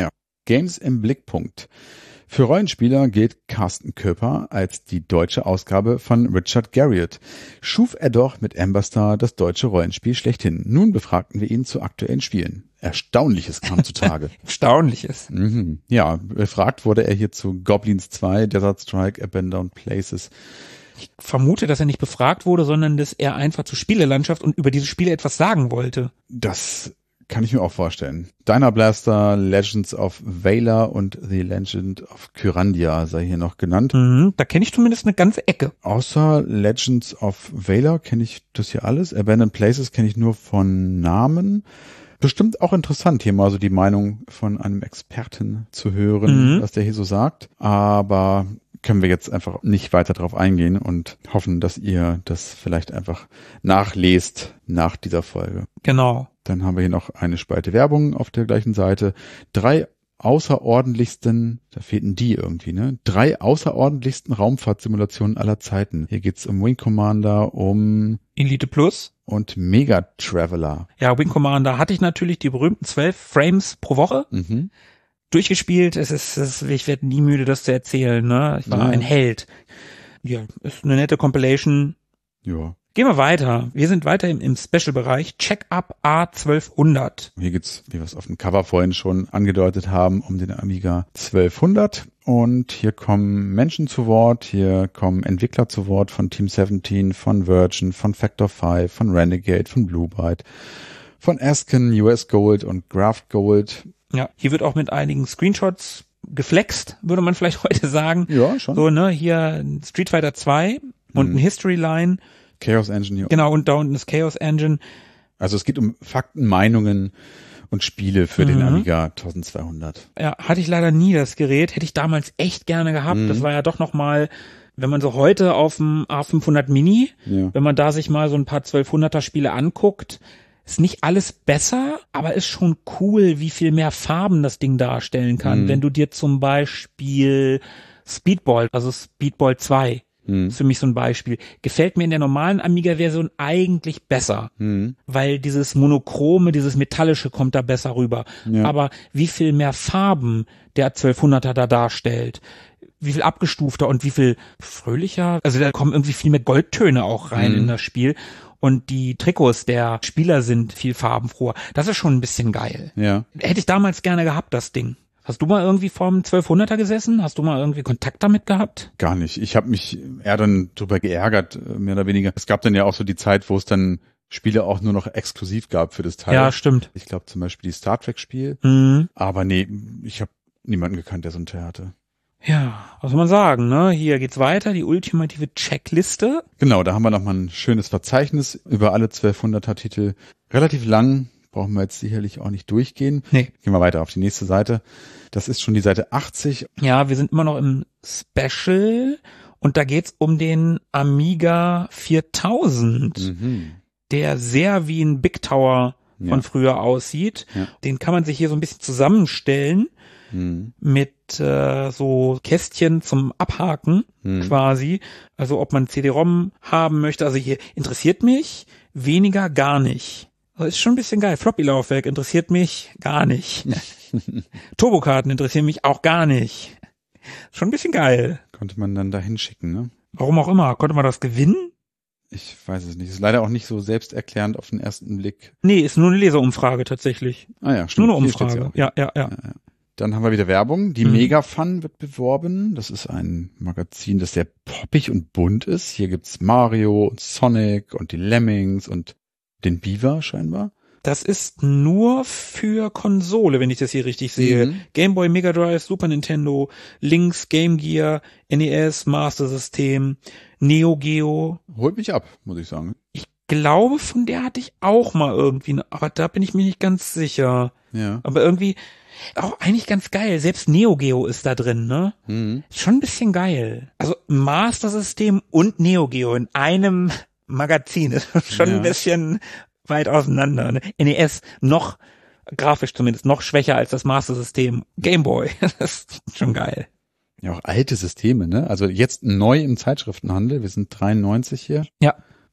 Games im Blickpunkt. Für Rollenspieler gilt Carsten Köper als die deutsche Ausgabe von Richard Garriott. Schuf er doch mit Amberstar das deutsche Rollenspiel schlechthin. Nun befragten wir ihn zu aktuellen Spielen. Erstaunliches kam zutage. Erstaunliches. Mhm. Ja, befragt wurde er hier zu Goblins zwei, Desert Strike, Abandoned Places. Ich vermute, dass er nicht befragt wurde, sondern dass er einfach zur Spielelandschaft und über diese Spiele etwas sagen wollte. Das kann ich mir auch vorstellen. Dyna Blaster, Legends of Valor und The Legend of Kyrandia sei hier noch genannt. Mhm, da kenne ich zumindest eine ganze Ecke. Außer Legends of Valor kenne ich das hier alles. Abandoned Places kenne ich nur von Namen. Bestimmt auch interessant, hier mal so die Meinung von einem Experten zu hören, mhm. was der hier so sagt. Aber können wir jetzt einfach nicht weiter drauf eingehen und hoffen, dass ihr das vielleicht einfach nachlest nach dieser Folge. Genau. Dann haben wir hier noch eine Spalte Werbung auf der gleichen Seite. Drei außerordentlichsten, da fehlten die irgendwie, ne? Drei außerordentlichsten Raumfahrtsimulationen aller Zeiten. Hier geht's um Wing Commander, um Elite Plus und Mega Traveler. Ja, Wing Commander hatte ich natürlich die berühmten zwölf Frames pro Woche. Mhm. Durchgespielt. Es ist, es ist, ich werde nie müde, das zu erzählen, ne? Ich war ja. ein Held. Ja, ist eine nette Compilation. Ja. Gehen wir weiter. Wir sind weiter im, im Special-Bereich. Check-up A zwölfhundert. Hier geht's, wie wir es auf dem Cover vorhin schon angedeutet haben, um den Amiga zwölfhundert. Und hier kommen Menschen zu Wort, hier kommen Entwickler zu Wort von Team siebzehn, von Virgin, von Factor fünf, von Renegade, von Blue Byte, von Asken, U S Gold und Graft Gold. Ja, hier wird auch mit einigen Screenshots geflext, würde man vielleicht heute sagen. Ja, schon. So, ne, hier Street Fighter zwei und mhm. ein History Line. Chaos Engine hier. Genau, und da unten ist Chaos Engine. Also es geht um Fakten, Meinungen und Spiele für mhm. den Amiga zwölfhundert. Ja, hatte ich leider nie das Gerät. Hätte ich damals echt gerne gehabt. Mhm. Das war ja doch nochmal, wenn man so heute auf dem A fünfhundert Mini, ja. wenn man da sich mal so ein paar zwölfhunderter Spiele anguckt, ist nicht alles besser, aber ist schon cool, wie viel mehr Farben das Ding darstellen kann. Mhm. Wenn du dir zum Beispiel Speedball, also Speedball zwei, mhm. ist für mich so ein Beispiel, gefällt mir in der normalen Amiga-Version eigentlich besser, mhm. weil dieses Monochrome, dieses Metallische kommt da besser rüber. Ja. Aber wie viel mehr Farben der zwölfhunderter da darstellt, wie viel abgestufter und wie viel fröhlicher, also da kommen irgendwie viel mehr Goldtöne auch rein mhm. in das Spiel. Und die Trikots der Spieler sind viel farbenfroher. Das ist schon ein bisschen geil. Ja. Hätte ich damals gerne gehabt, das Ding. Hast du mal irgendwie vorm zwölfhunderter gesessen? Hast du mal irgendwie Kontakt damit gehabt? Gar nicht. Ich habe mich eher dann drüber geärgert, mehr oder weniger. Es gab dann ja auch so die Zeit, wo es dann Spiele auch nur noch exklusiv gab für das Teil. Ja, stimmt. Ich glaube zum Beispiel die Star Trek Spiel. Mhm. Aber nee, ich habe niemanden gekannt, der so ein Teil hatte. Ja, was soll man sagen, ne? Hier geht's weiter, die ultimative Checkliste. Genau, da haben wir nochmal ein schönes Verzeichnis über alle zwölfhunderter Titel. Relativ lang, brauchen wir jetzt sicherlich auch nicht durchgehen. Nee. Gehen wir weiter auf die nächste Seite. Das ist schon die Seite achtzig. Ja, wir sind immer noch im Special und da geht's um den Amiga viertausend, mhm. der sehr wie ein Big Tower von ja. früher aussieht. Ja. Den kann man sich hier so ein bisschen zusammenstellen. Hm. mit äh, so Kästchen zum Abhaken hm. quasi, also ob man C D-ROM haben möchte, also hier interessiert mich weniger gar nicht. Also ist schon ein bisschen geil. Floppy-Laufwerk interessiert mich gar nicht. Turbokarten interessieren mich auch gar nicht. Schon ein bisschen geil. Konnte man dann da hinschicken, ne? Warum auch immer. Konnte man das gewinnen? Ich weiß es nicht. Ist leider auch nicht so selbsterklärend auf den ersten Blick. Nee, ist nur eine Leserumfrage tatsächlich. Ah ja, stimmt. Nur eine Umfrage. Ja, ja, ja, ja, ja. Dann haben wir wieder Werbung. Die mhm. Megafun wird beworben. Das ist ein Magazin, das sehr poppig und bunt ist. Hier gibt's Mario und Sonic und die Lemmings und den Beaver scheinbar. Das ist nur für Konsole, wenn ich das hier richtig sehe. Mhm. Game Boy, Mega Drive, Super Nintendo, Lynx, Game Gear, N E S, Master System, Neo Geo. Holt mich ab, muss ich sagen. Ich glaube, von der hatte ich auch mal irgendwie, aber da bin ich mir nicht ganz sicher. Ja. Aber irgendwie auch eigentlich ganz geil. Selbst Neo Geo ist da drin, ne? Mhm. Schon ein bisschen geil. Also Master System und Neo Geo in einem Magazin ist schon ja. ein bisschen weit auseinander. Ne? N E S noch, grafisch zumindest, noch schwächer als das Master System. Game Boy, das ist schon geil. Ja, auch alte Systeme, ne? Also jetzt neu im Zeitschriftenhandel. Wir sind dreiundneunzig hier. Ja.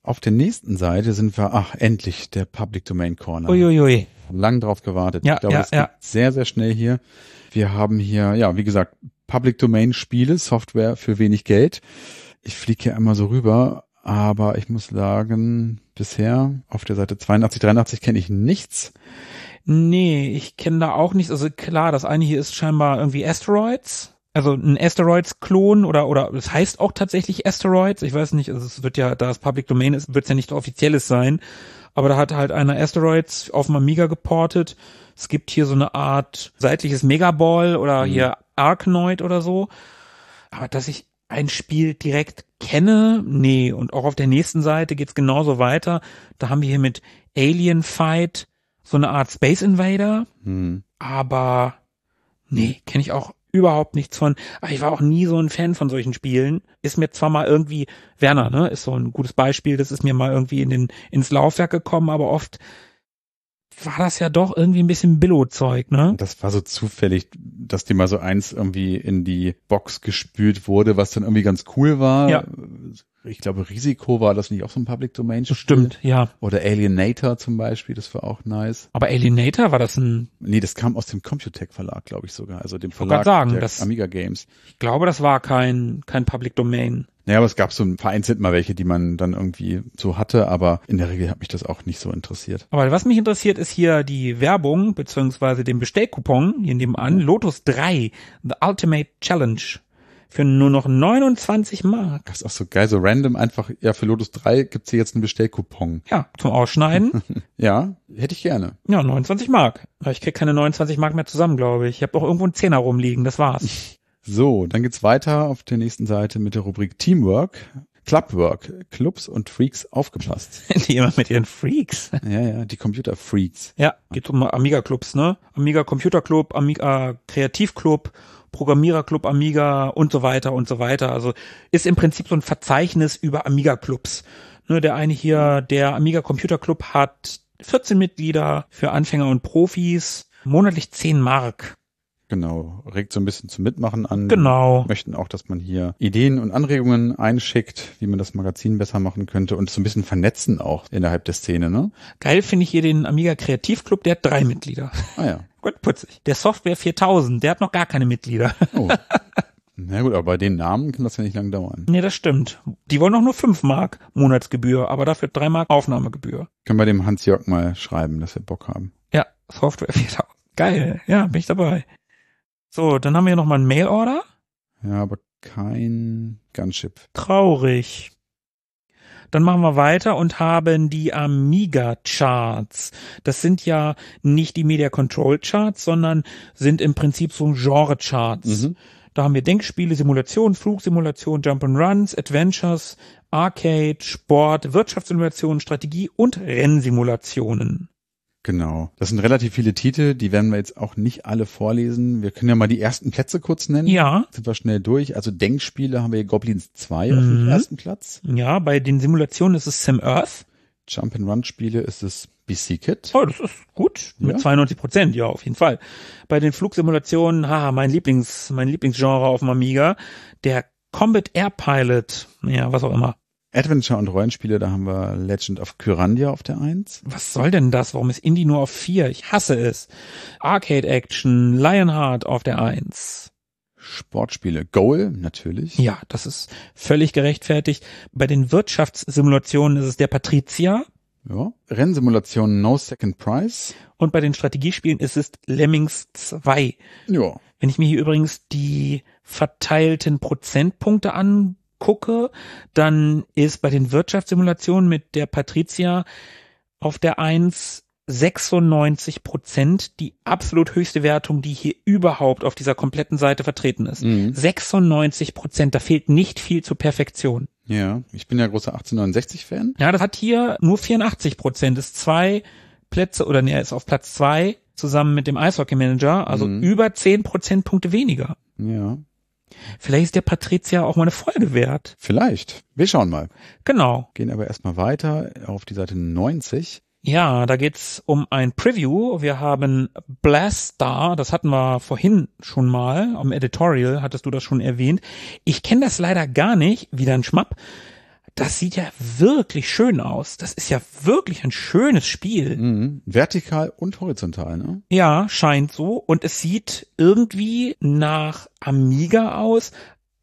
Auf der nächsten Seite sind wir, ach, endlich der Public Domain Corner. Uiuiui. Lang drauf gewartet. Ja, ich glaube, ja, das ja. geht sehr, sehr schnell hier. Wir haben hier, ja, wie gesagt, Public Domain Spiele, Software für wenig Geld. Ich fliege hier einmal so rüber, aber ich muss sagen, bisher auf der Seite zweiundachtzig, dreiundachtzig kenne ich nichts. Nee, ich kenne da auch nichts. Also klar, das eine hier ist scheinbar irgendwie Asteroids. Also ein Asteroids-Klon oder oder es heißt auch tatsächlich Asteroids. Ich weiß nicht, also es wird ja, da es Public Domain ist, wird es ja nicht offizielles sein. Aber da hat halt einer Asteroids auf dem Amiga geportet. Es gibt hier so eine Art seitliches Megaball oder Mhm. hier Arkanoid oder so. Aber dass ich ein Spiel direkt kenne, nee. Und auch auf der nächsten Seite geht's genauso weiter. Da haben wir hier mit Alien Fight so eine Art Space Invader. Hm. Aber nee, kenne ich auch überhaupt nichts von. Aber ich war auch nie so ein Fan von solchen Spielen. Ist mir zwar mal irgendwie, Werner, ne, ist so ein gutes Beispiel, das ist mir mal irgendwie in den, ins Laufwerk gekommen, aber oft war das ja doch irgendwie ein bisschen Billo-Zeug, ne? Das war so zufällig, dass dir mal so eins irgendwie in die Box gespült wurde, was dann irgendwie ganz cool war. Ja. Ich glaube, Risiko war das nicht auch so ein Public Domain Spiel? Bestimmt, ja. Oder Alienator zum Beispiel, das war auch nice. Aber Alienator, war das ein, Nee, das kam aus dem Computec Verlag, glaube ich sogar, also dem wollte Verlag grad sagen, der das- Amiga Games. ich glaube, das war kein, kein Public Domain. Naja, aber es gab so vereinzelt mal welche, die man dann irgendwie so hatte, aber in der Regel hat mich das auch nicht so interessiert. Aber was mich interessiert, ist hier die Werbung, beziehungsweise den Bestellcoupon, hier nebenan, Lotus drei, The Ultimate Challenge, für nur noch neunundzwanzig Mark. Das ist auch so geil, so random einfach, ja, für Lotus drei gibt's hier jetzt einen Bestellcoupon. Ja, zum Ausschneiden. Ja, hätte ich gerne. Ja, neunundzwanzig Mark. Aber ich krieg keine neunundzwanzig Mark mehr zusammen, glaube ich. Ich habe auch irgendwo einen Zehner rumliegen, das war's. So, dann geht's weiter auf der nächsten Seite mit der Rubrik Teamwork, Clubwork, Clubs und Freaks aufgepasst. Die immer mit ihren Freaks. Ja, ja, die Computer-Freaks. Ja, geht um Amiga-Clubs, ne? Amiga Computer Club, Amiga Kreativclub, Programmiererclub Amiga und so weiter und so weiter. Also ist im Prinzip so ein Verzeichnis über Amiga-Clubs. Ne, der eine hier, der Amiga Computer Club hat vierzehn Mitglieder für Anfänger und Profis, monatlich zehn Mark. Genau, regt so ein bisschen zum Mitmachen an. Genau. Wir möchten auch, dass man hier Ideen und Anregungen einschickt, wie man das Magazin besser machen könnte und so ein bisschen vernetzen auch innerhalb der Szene, ne? Geil finde ich hier den Amiga Kreativclub, der hat drei Mitglieder. Ah ja. Gut, putzig. Der Software viertausend, der hat noch gar keine Mitglieder. Oh. Na gut, aber bei den Namen kann das ja nicht lang dauern. Nee, das stimmt. Die wollen auch nur fünf Mark Monatsgebühr, aber dafür drei Mark Aufnahmegebühr. Können wir dem Hans-Jörg mal schreiben, dass wir Bock haben. Ja, Software viertausend. Geil, ja, bin ich dabei. So, dann haben wir hier nochmal einen Mail-Order. Ja, aber kein Gunship. Traurig. Dann machen wir weiter und haben die Amiga-Charts. Das sind ja nicht die Media-Control-Charts, sondern sind im Prinzip so Genre-Charts. Mhm. Da haben wir Denkspiele, Simulation, Flugsimulation, Jump-and-Runs, Adventures, Arcade, Sport, Wirtschaftssimulation, Strategie und Rennsimulationen. Genau. Das sind relativ viele Titel, die werden wir jetzt auch nicht alle vorlesen. Wir können ja mal die ersten Plätze kurz nennen. Ja. Sind wir schnell durch. Also Denkspiele haben wir hier Goblins zwei auf dem Mhm. ersten Platz. Ja, bei den Simulationen ist es Sim Earth. Jump-and-Run-Spiele ist es B C Kit. Oh, das ist gut. Mit Ja. zweiundneunzig Prozent, ja, auf jeden Fall. Bei den Flugsimulationen, haha, mein Lieblings, mein Lieblingsgenre auf dem Amiga, der Combat Air Pilot. Ja, was auch immer. Adventure und Rollenspiele, da haben wir Legend of Kyrandia auf der eins. Was soll denn das? Warum ist Indie nur auf vier? Ich hasse es. Arcade Action, Lionheart auf der eins. Sportspiele Goal, natürlich. Ja, das ist völlig gerechtfertigt. Bei den Wirtschaftssimulationen ist es der Patrizier. Ja. Rennsimulationen No Second Prize. Und bei den Strategiespielen ist es Lemmings zwei. Ja. Wenn ich mir hier übrigens die verteilten Prozentpunkte angucke, dann ist bei den Wirtschaftssimulationen mit der Patricia auf der eins sechsundneunzig Prozent die absolut höchste Wertung, die hier überhaupt auf dieser kompletten Seite vertreten ist. Mhm. sechsundneunzig Prozent, da fehlt nicht viel zur Perfektion. Ja. Ich bin ja großer achtzehnhundertneunundsechzig-Fan. Ja, das hat hier nur vierundachtzig Prozent, ist zwei Plätze, oder nee, er ist auf Platz zwei zusammen mit dem Eishockey Manager, also Mhm. über zehn Prozentpunkte weniger. Ja. Vielleicht ist der Patricia auch mal eine Folge wert. Vielleicht. Wir schauen mal. Genau. Gehen aber erstmal weiter auf die Seite neunzig. Ja, da geht's um ein Preview. Wir haben Blastar, das hatten wir vorhin schon mal, am Editorial hattest du das schon erwähnt. Ich kenne das leider gar nicht, wieder ein Schmapp. das sieht ja wirklich schön aus. Das ist ja wirklich ein schönes Spiel. Mhm. Vertikal und horizontal, ne? Ja, scheint so. Und es sieht irgendwie nach Amiga aus,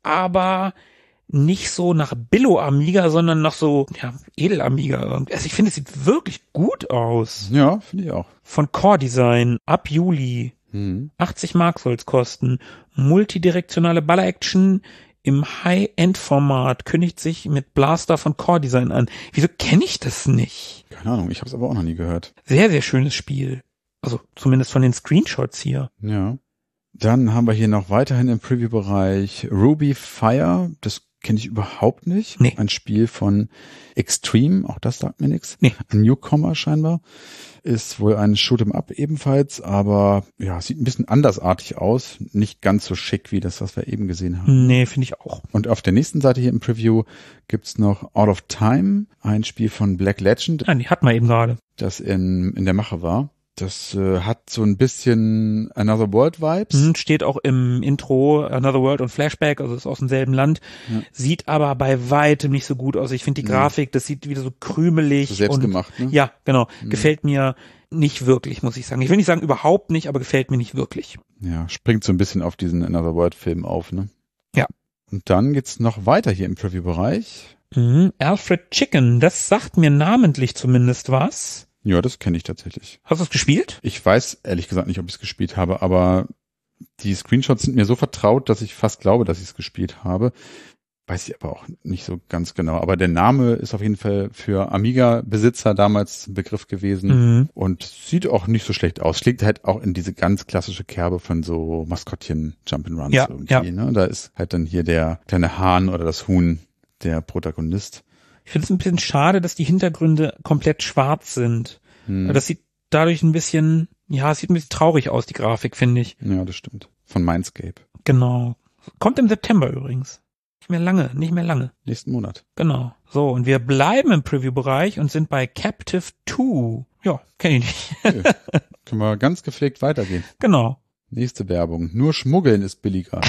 aber nicht so nach Billo-Amiga, sondern nach so, ja, Edel-Amiga irgendwie. Also ich finde, es sieht wirklich gut aus. Ja, finde ich auch. Von Core Design, ab Juli. Mhm. achtzig Mark soll's kosten. Multidirektionale Baller-Action im High-End-Format kündigt sich mit Blaster von Core Design an. Wieso kenne ich das nicht? Keine Ahnung, ich habe es aber auch noch nie gehört. Sehr, sehr schönes Spiel. Also zumindest von den Screenshots hier. Ja. Dann haben wir hier noch weiterhin im Preview-Bereich Ruby Fire. Das kenne ich überhaupt nicht. Nee. Ein Spiel von Extreme, auch das sagt mir nichts. Nee. Ein Newcomer scheinbar. Ist wohl ein Shoot'em-up ebenfalls, aber ja, sieht ein bisschen andersartig aus. Nicht ganz so schick wie das, was wir eben gesehen haben. Nee, finde ich auch. Und auf der nächsten Seite hier im Preview gibt's noch Out of Time, ein Spiel von Black Legend, Ja, die hatten wir eben gerade. das in, in der Mache war. Das äh, hat so ein bisschen Another World Vibes. Mhm, steht auch im Intro Another World und Flashback, also ist aus demselben Land. Ja. Sieht aber bei weitem nicht so gut aus. Ich finde die Ja. Grafik, das sieht wieder so krümelig. So selbst und gemacht, ne? Ja, genau. Mhm. Gefällt mir nicht wirklich, muss ich sagen. Ich will nicht sagen überhaupt nicht, aber gefällt mir nicht wirklich. Ja, springt so ein bisschen auf diesen Another World Film auf, ne? Ja. Und dann geht's noch weiter hier im Preview-Bereich. Mhm. Alfred Chicken, das sagt mir namentlich zumindest was. Ja, das kenne ich tatsächlich. Hast du es gespielt? Ich weiß ehrlich gesagt nicht, ob ich es gespielt habe, aber die Screenshots sind mir so vertraut, dass ich fast glaube, dass ich es gespielt habe. Weiß ich aber auch nicht so ganz genau. Aber der Name ist auf jeden Fall für Amiga-Besitzer damals ein Begriff gewesen Mhm. und sieht auch nicht so schlecht aus. Schlägt halt auch in diese ganz klassische Kerbe von so Maskottchen Jump'n'Runs Ja, irgendwie. ja. Ne? Da ist halt dann hier der kleine Hahn oder das Huhn der Protagonist. Ich finde es ein bisschen schade, dass die Hintergründe komplett schwarz sind. Hm. Das sieht dadurch ein bisschen, ja, es sieht ein bisschen traurig aus, die Grafik, finde ich. Ja, das stimmt. Von Mindscape. Genau. Kommt im September übrigens. Nicht mehr lange, nicht mehr lange. Nächsten Monat. Genau. So, und wir bleiben im Preview-Bereich und sind bei Captive zwei. Ja, kenne ich nicht. Okay. Können wir ganz gepflegt weitergehen. Genau. Nächste Werbung. Nur Schmuggeln ist billiger.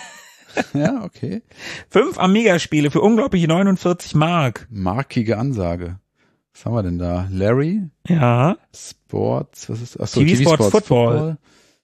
Ja, okay. Fünf Amiga-Spiele für unglaubliche neunundvierzig Mark. Markige Ansage. Was haben wir denn da? Larry? Ja. Sports? Was ist? Achso, T V T V Sports Sports Football.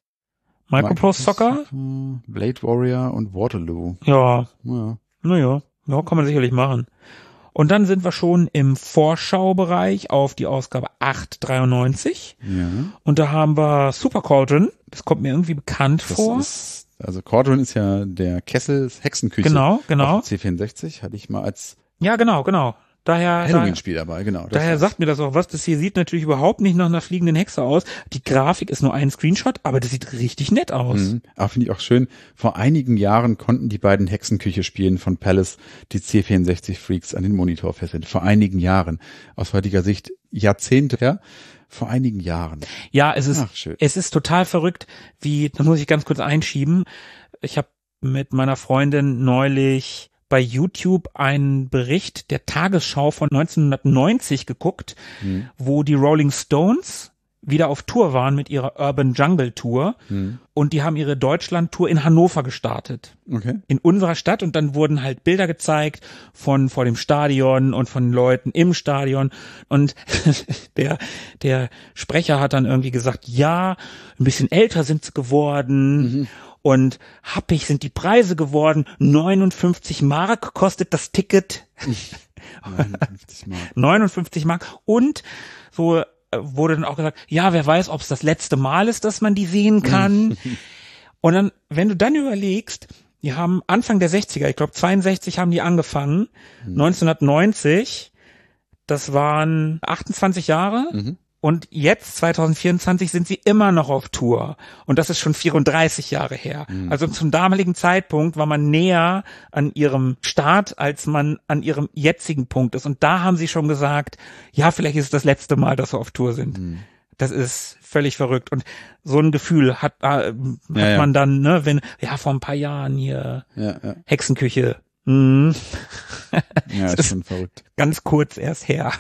Microprose Soccer? Blade Warrior und Waterloo. Ja. Ja. Naja. Ja, kann man sicherlich machen. Und dann sind wir schon im Vorschaubereich auf die Ausgabe acht dreiundneunzig. Ja. Und da haben wir Super Cauldron. Das kommt mir irgendwie bekannt Das vor. ist, also Cauldron ist ja der Kessel Hexenküche. Genau, genau. Auf C vierundsechzig hatte ich mal als Ja, genau, genau. Daher, daher, Halloween-Spiel dabei, genau. das daher war's. sagt mir das auch was. Das hier sieht natürlich überhaupt nicht nach einer fliegenden Hexe aus. Die Grafik ist nur ein Screenshot, aber das sieht richtig nett aus. Mhm. Aber finde ich auch schön. Vor einigen Jahren konnten die beiden Hexenküche spielen von Palace die C vierundsechzig Freaks an den Monitor fesseln. Vor einigen Jahren. Aus heutiger Sicht Jahrzehnte her. Vor einigen Jahren. Ja, es ist, Ach, schön. es ist total verrückt, wie, das muss ich ganz kurz einschieben. Ich habe mit meiner Freundin neulich bei YouTube einen Bericht der Tagesschau von neunzehnhundertneunzig geguckt, Hm. wo die Rolling Stones wieder auf Tour waren mit ihrer Urban Jungle Tour Hm. und die haben ihre Deutschland-Tour in Hannover gestartet. Okay. In unserer Stadt und dann wurden halt Bilder gezeigt von vor dem Stadion und von Leuten im Stadion und der der Sprecher hat dann irgendwie gesagt, ja, ein bisschen älter sind sie geworden. Mhm. Und happig sind die Preise geworden. neunundfünfzig Mark kostet das Ticket. neunundfünfzig Mark. neunundfünfzig Mark. Und so äh, wurde dann auch gesagt, ja, wer weiß, ob es das letzte Mal ist, dass man die sehen kann. Und dann, wenn du dann überlegst, die haben Anfang der sechziger, ich glaube zweiundsechzig haben die angefangen, neunzehnhundertneunzig, das waren achtundzwanzig Jahre. Mhm. Und jetzt, zwanzig vierundzwanzig, sind sie immer noch auf Tour. Und das ist schon vierunddreißig Jahre her. Mhm. Also zum damaligen Zeitpunkt war man näher an ihrem Start, als man an ihrem jetzigen Punkt ist. Und da haben sie schon gesagt, ja, vielleicht ist es das letzte Mal, dass sie auf Tour sind. Mhm. Das ist völlig verrückt. Und so ein Gefühl hat, äh, hat Ja, ja. man dann, ne, wenn, ja, vor ein paar Jahren hier Ja, ja. Hexenküche. Mhm. Ja, ist schon verrückt. Ganz kurz erst her.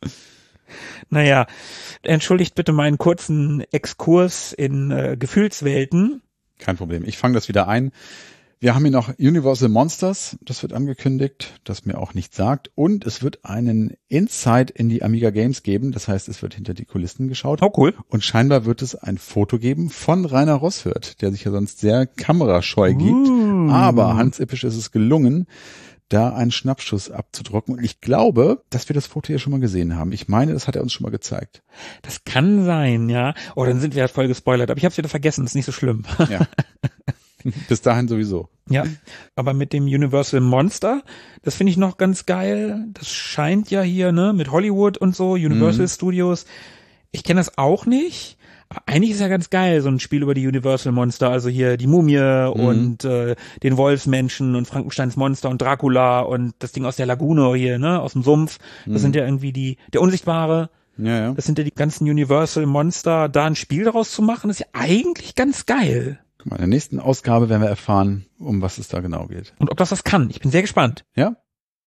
Naja, entschuldigt bitte meinen kurzen Exkurs in äh, Gefühlswelten. Kein Problem. Ich fange das wieder ein. Wir haben hier noch Universal Monsters, das wird angekündigt, das mir auch nichts sagt. Und es wird einen Insight in die Amiga Games geben, das heißt, es wird hinter die Kulissen geschaut. Oh, cool. Und scheinbar wird es ein Foto geben von Rainer Rosshirt, der sich ja sonst sehr kamerascheu gibt. Uh. Aber Hans Ippisch ist es gelungen, da einen Schnappschuss abzudrucken. Und ich glaube, dass wir das Foto ja schon mal gesehen haben. Ich meine, das hat er uns schon mal gezeigt. Das kann sein, ja. Oh, dann sind wir halt voll gespoilert. Aber ich habe es wieder vergessen, das ist nicht so schlimm. Ja. Bis dahin sowieso. Ja, aber mit dem Universal Monster, das finde ich noch ganz geil. Das scheint ja hier, ne, mit Hollywood und so, Universal mhm. Studios. Ich kenne das auch nicht. Aber eigentlich ist ja ganz geil, so ein Spiel über die Universal Monster. Also hier die Mumie mhm. und äh, den Wolfsmenschen und Frankensteins Monster und Dracula und das Ding aus der Lagune hier, ne, aus dem Sumpf. Das mhm. sind ja irgendwie die, der Unsichtbare. Ja, ja. Das sind ja die ganzen Universal Monster. Da ein Spiel daraus zu machen, ist ja eigentlich ganz geil. In der nächsten Ausgabe werden wir erfahren, um was es da genau geht. Und ob das das kann. Ich bin sehr gespannt. Ja.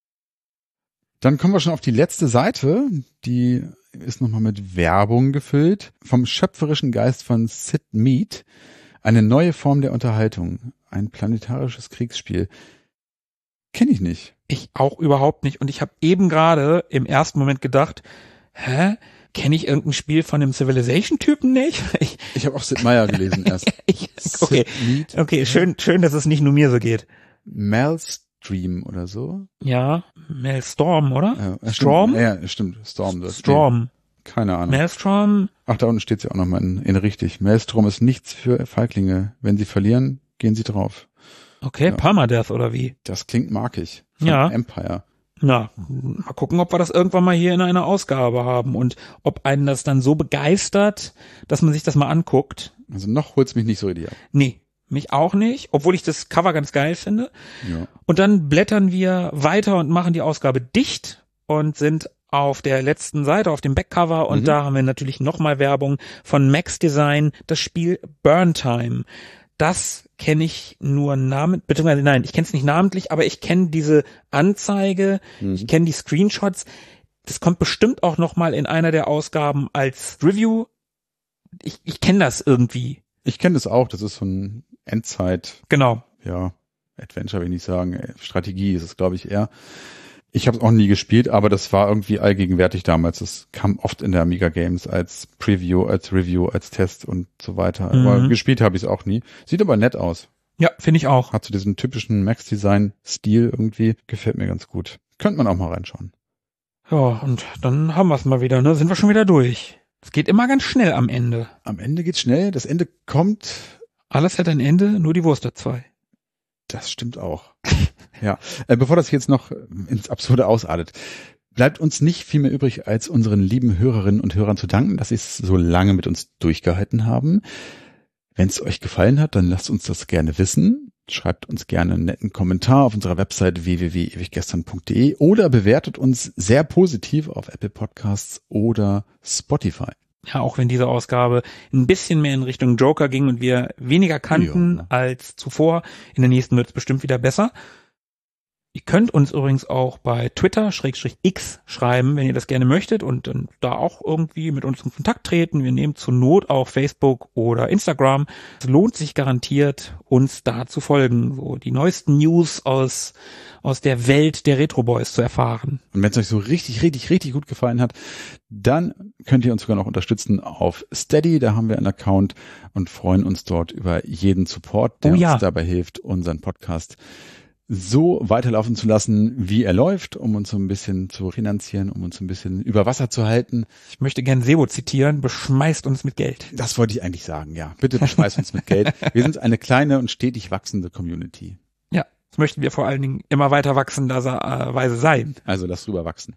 Dann kommen wir schon auf die letzte Seite. Die ist nochmal mit Werbung gefüllt. Vom schöpferischen Geist von Sid Mead. Eine neue Form der Unterhaltung. Ein planetarisches Kriegsspiel. Kenne ich nicht. Ich auch überhaupt nicht. Und ich habe eben gerade im ersten Moment gedacht, hä? Kenne ich irgendein Spiel von dem Civilization-Typen nicht? Ich, ich habe auch Sid Meier gelesen erst. ich, okay, okay, schön, schön, dass es nicht nur mir so geht. Maelstream oder so? Ja, Maelstrom, oder? Ja, Storm? Stimmt. Ja, stimmt. Storm. Das, Storm. Nee, keine Ahnung. Maelstrom? Ach, da unten steht ja auch nochmal in, in richtig. Maelstrom ist nichts für Feiglinge. Wenn sie verlieren, gehen sie drauf. Okay, ja. Permadeath oder wie? Das klingt markig. Von ja. Empire. Na, mal gucken, ob wir das irgendwann mal hier in einer Ausgabe haben und ob einen das dann so begeistert, dass man sich das mal anguckt. Also noch holt's mich nicht so richtig ab. Nee, mich auch nicht, obwohl ich das Cover ganz geil finde. Ja. Und dann blättern wir weiter und machen die Ausgabe dicht und sind auf der letzten Seite, auf dem Backcover und mhm. da haben wir natürlich nochmal Werbung von Max Design, das Spiel Burn Time. Das kenne ich nur namentlich, beziehungsweise nein, ich kenne es nicht namentlich, aber ich kenne diese Anzeige, mhm. ich kenne die Screenshots. Das kommt bestimmt auch noch mal in einer der Ausgaben als Review. Ich, ich kenne das irgendwie. Ich kenne das auch, das ist so ein Endzeit. Genau. Ja, Adventure will ich nicht sagen, Strategie ist es, glaube ich, eher. Ich habe es auch nie gespielt, aber das war irgendwie allgegenwärtig damals. Das kam oft in der Amiga Games als Preview, als Review, als Test und so weiter. Mhm. Aber gespielt habe ich es auch nie. Sieht aber nett aus. Ja, finde ich auch. Hat so diesen typischen Max-Design-Stil irgendwie. Gefällt mir ganz gut. Könnte man auch mal reinschauen. Ja, und dann haben wir es mal wieder, ne? Sind wir schon wieder durch. Es geht immer ganz schnell am Ende. Am Ende geht's schnell. Das Ende kommt. Alles hat ein Ende, nur die Wurst hat zwei. Das stimmt auch. Ja, äh, bevor das jetzt noch ins Absurde ausartet, bleibt uns nicht viel mehr übrig, als unseren lieben Hörerinnen und Hörern zu danken, dass sie es so lange mit uns durchgehalten haben. Wenn es euch gefallen hat, dann lasst uns das gerne wissen. Schreibt uns gerne einen netten Kommentar auf unserer Website w w w punkt ewiggestern punkt de oder bewertet uns sehr positiv auf Apple Podcasts oder Spotify. Ja, auch wenn diese Ausgabe ein bisschen mehr in Richtung Joker ging und wir weniger kannten ja. als zuvor. In der nächsten wird es bestimmt wieder besser. Ihr könnt uns übrigens auch bei Twitter Schrägstrich X schreiben, wenn ihr das gerne möchtet und dann da auch irgendwie mit uns in Kontakt treten. Wir nehmen zur Not auch Facebook oder Instagram. Es lohnt sich garantiert, uns da zu folgen, so die neuesten News aus aus der Welt der Retro Boys zu erfahren. Und wenn es euch so richtig, richtig, richtig gut gefallen hat, dann könnt ihr uns sogar noch unterstützen auf Steady. Da haben wir einen Account und freuen uns dort über jeden Support, der oh ja. uns dabei hilft, unseren Podcast so weiterlaufen zu lassen, wie er läuft, um uns so ein bisschen zu finanzieren, um uns ein bisschen über Wasser zu halten. Ich möchte gern Sebo zitieren, beschmeißt uns mit Geld. Das wollte ich eigentlich sagen, ja. Bitte beschmeißt uns mit Geld. Wir sind eine kleine und stetig wachsende Community. Ja, das möchten wir vor allen Dingen immer weiter wachsenderweise sein. Also lass drüber wachsen.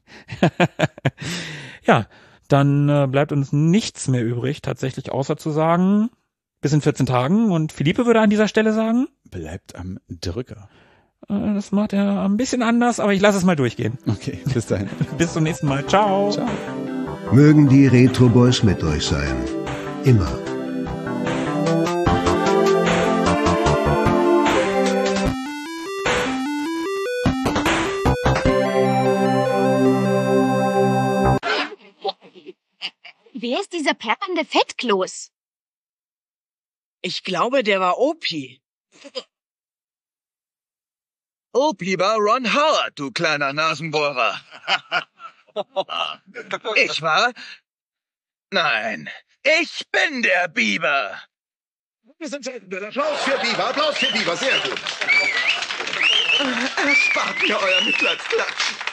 Ja, dann äh, bleibt uns nichts mehr übrig, tatsächlich außer zu sagen, bis in vierzehn Tagen. Und Philippe würde an dieser Stelle sagen, bleibt am Drücker. Das macht er ein bisschen anders, aber ich lasse es mal durchgehen. Okay, bis dahin. Bis zum nächsten Mal. Ciao. Ciao. Mögen die Retro Boys mit euch sein. Immer. Wer ist dieser peppernde Fettkloß? Ich glaube, der war Opi. Oh, Biber Ron Howard, du kleiner Nasenbohrer. Ich war... Nein, ich bin der Biber. Applaus für Biber, Applaus für Biber, sehr gut. Erspart mir euer Mitleidsklatschen.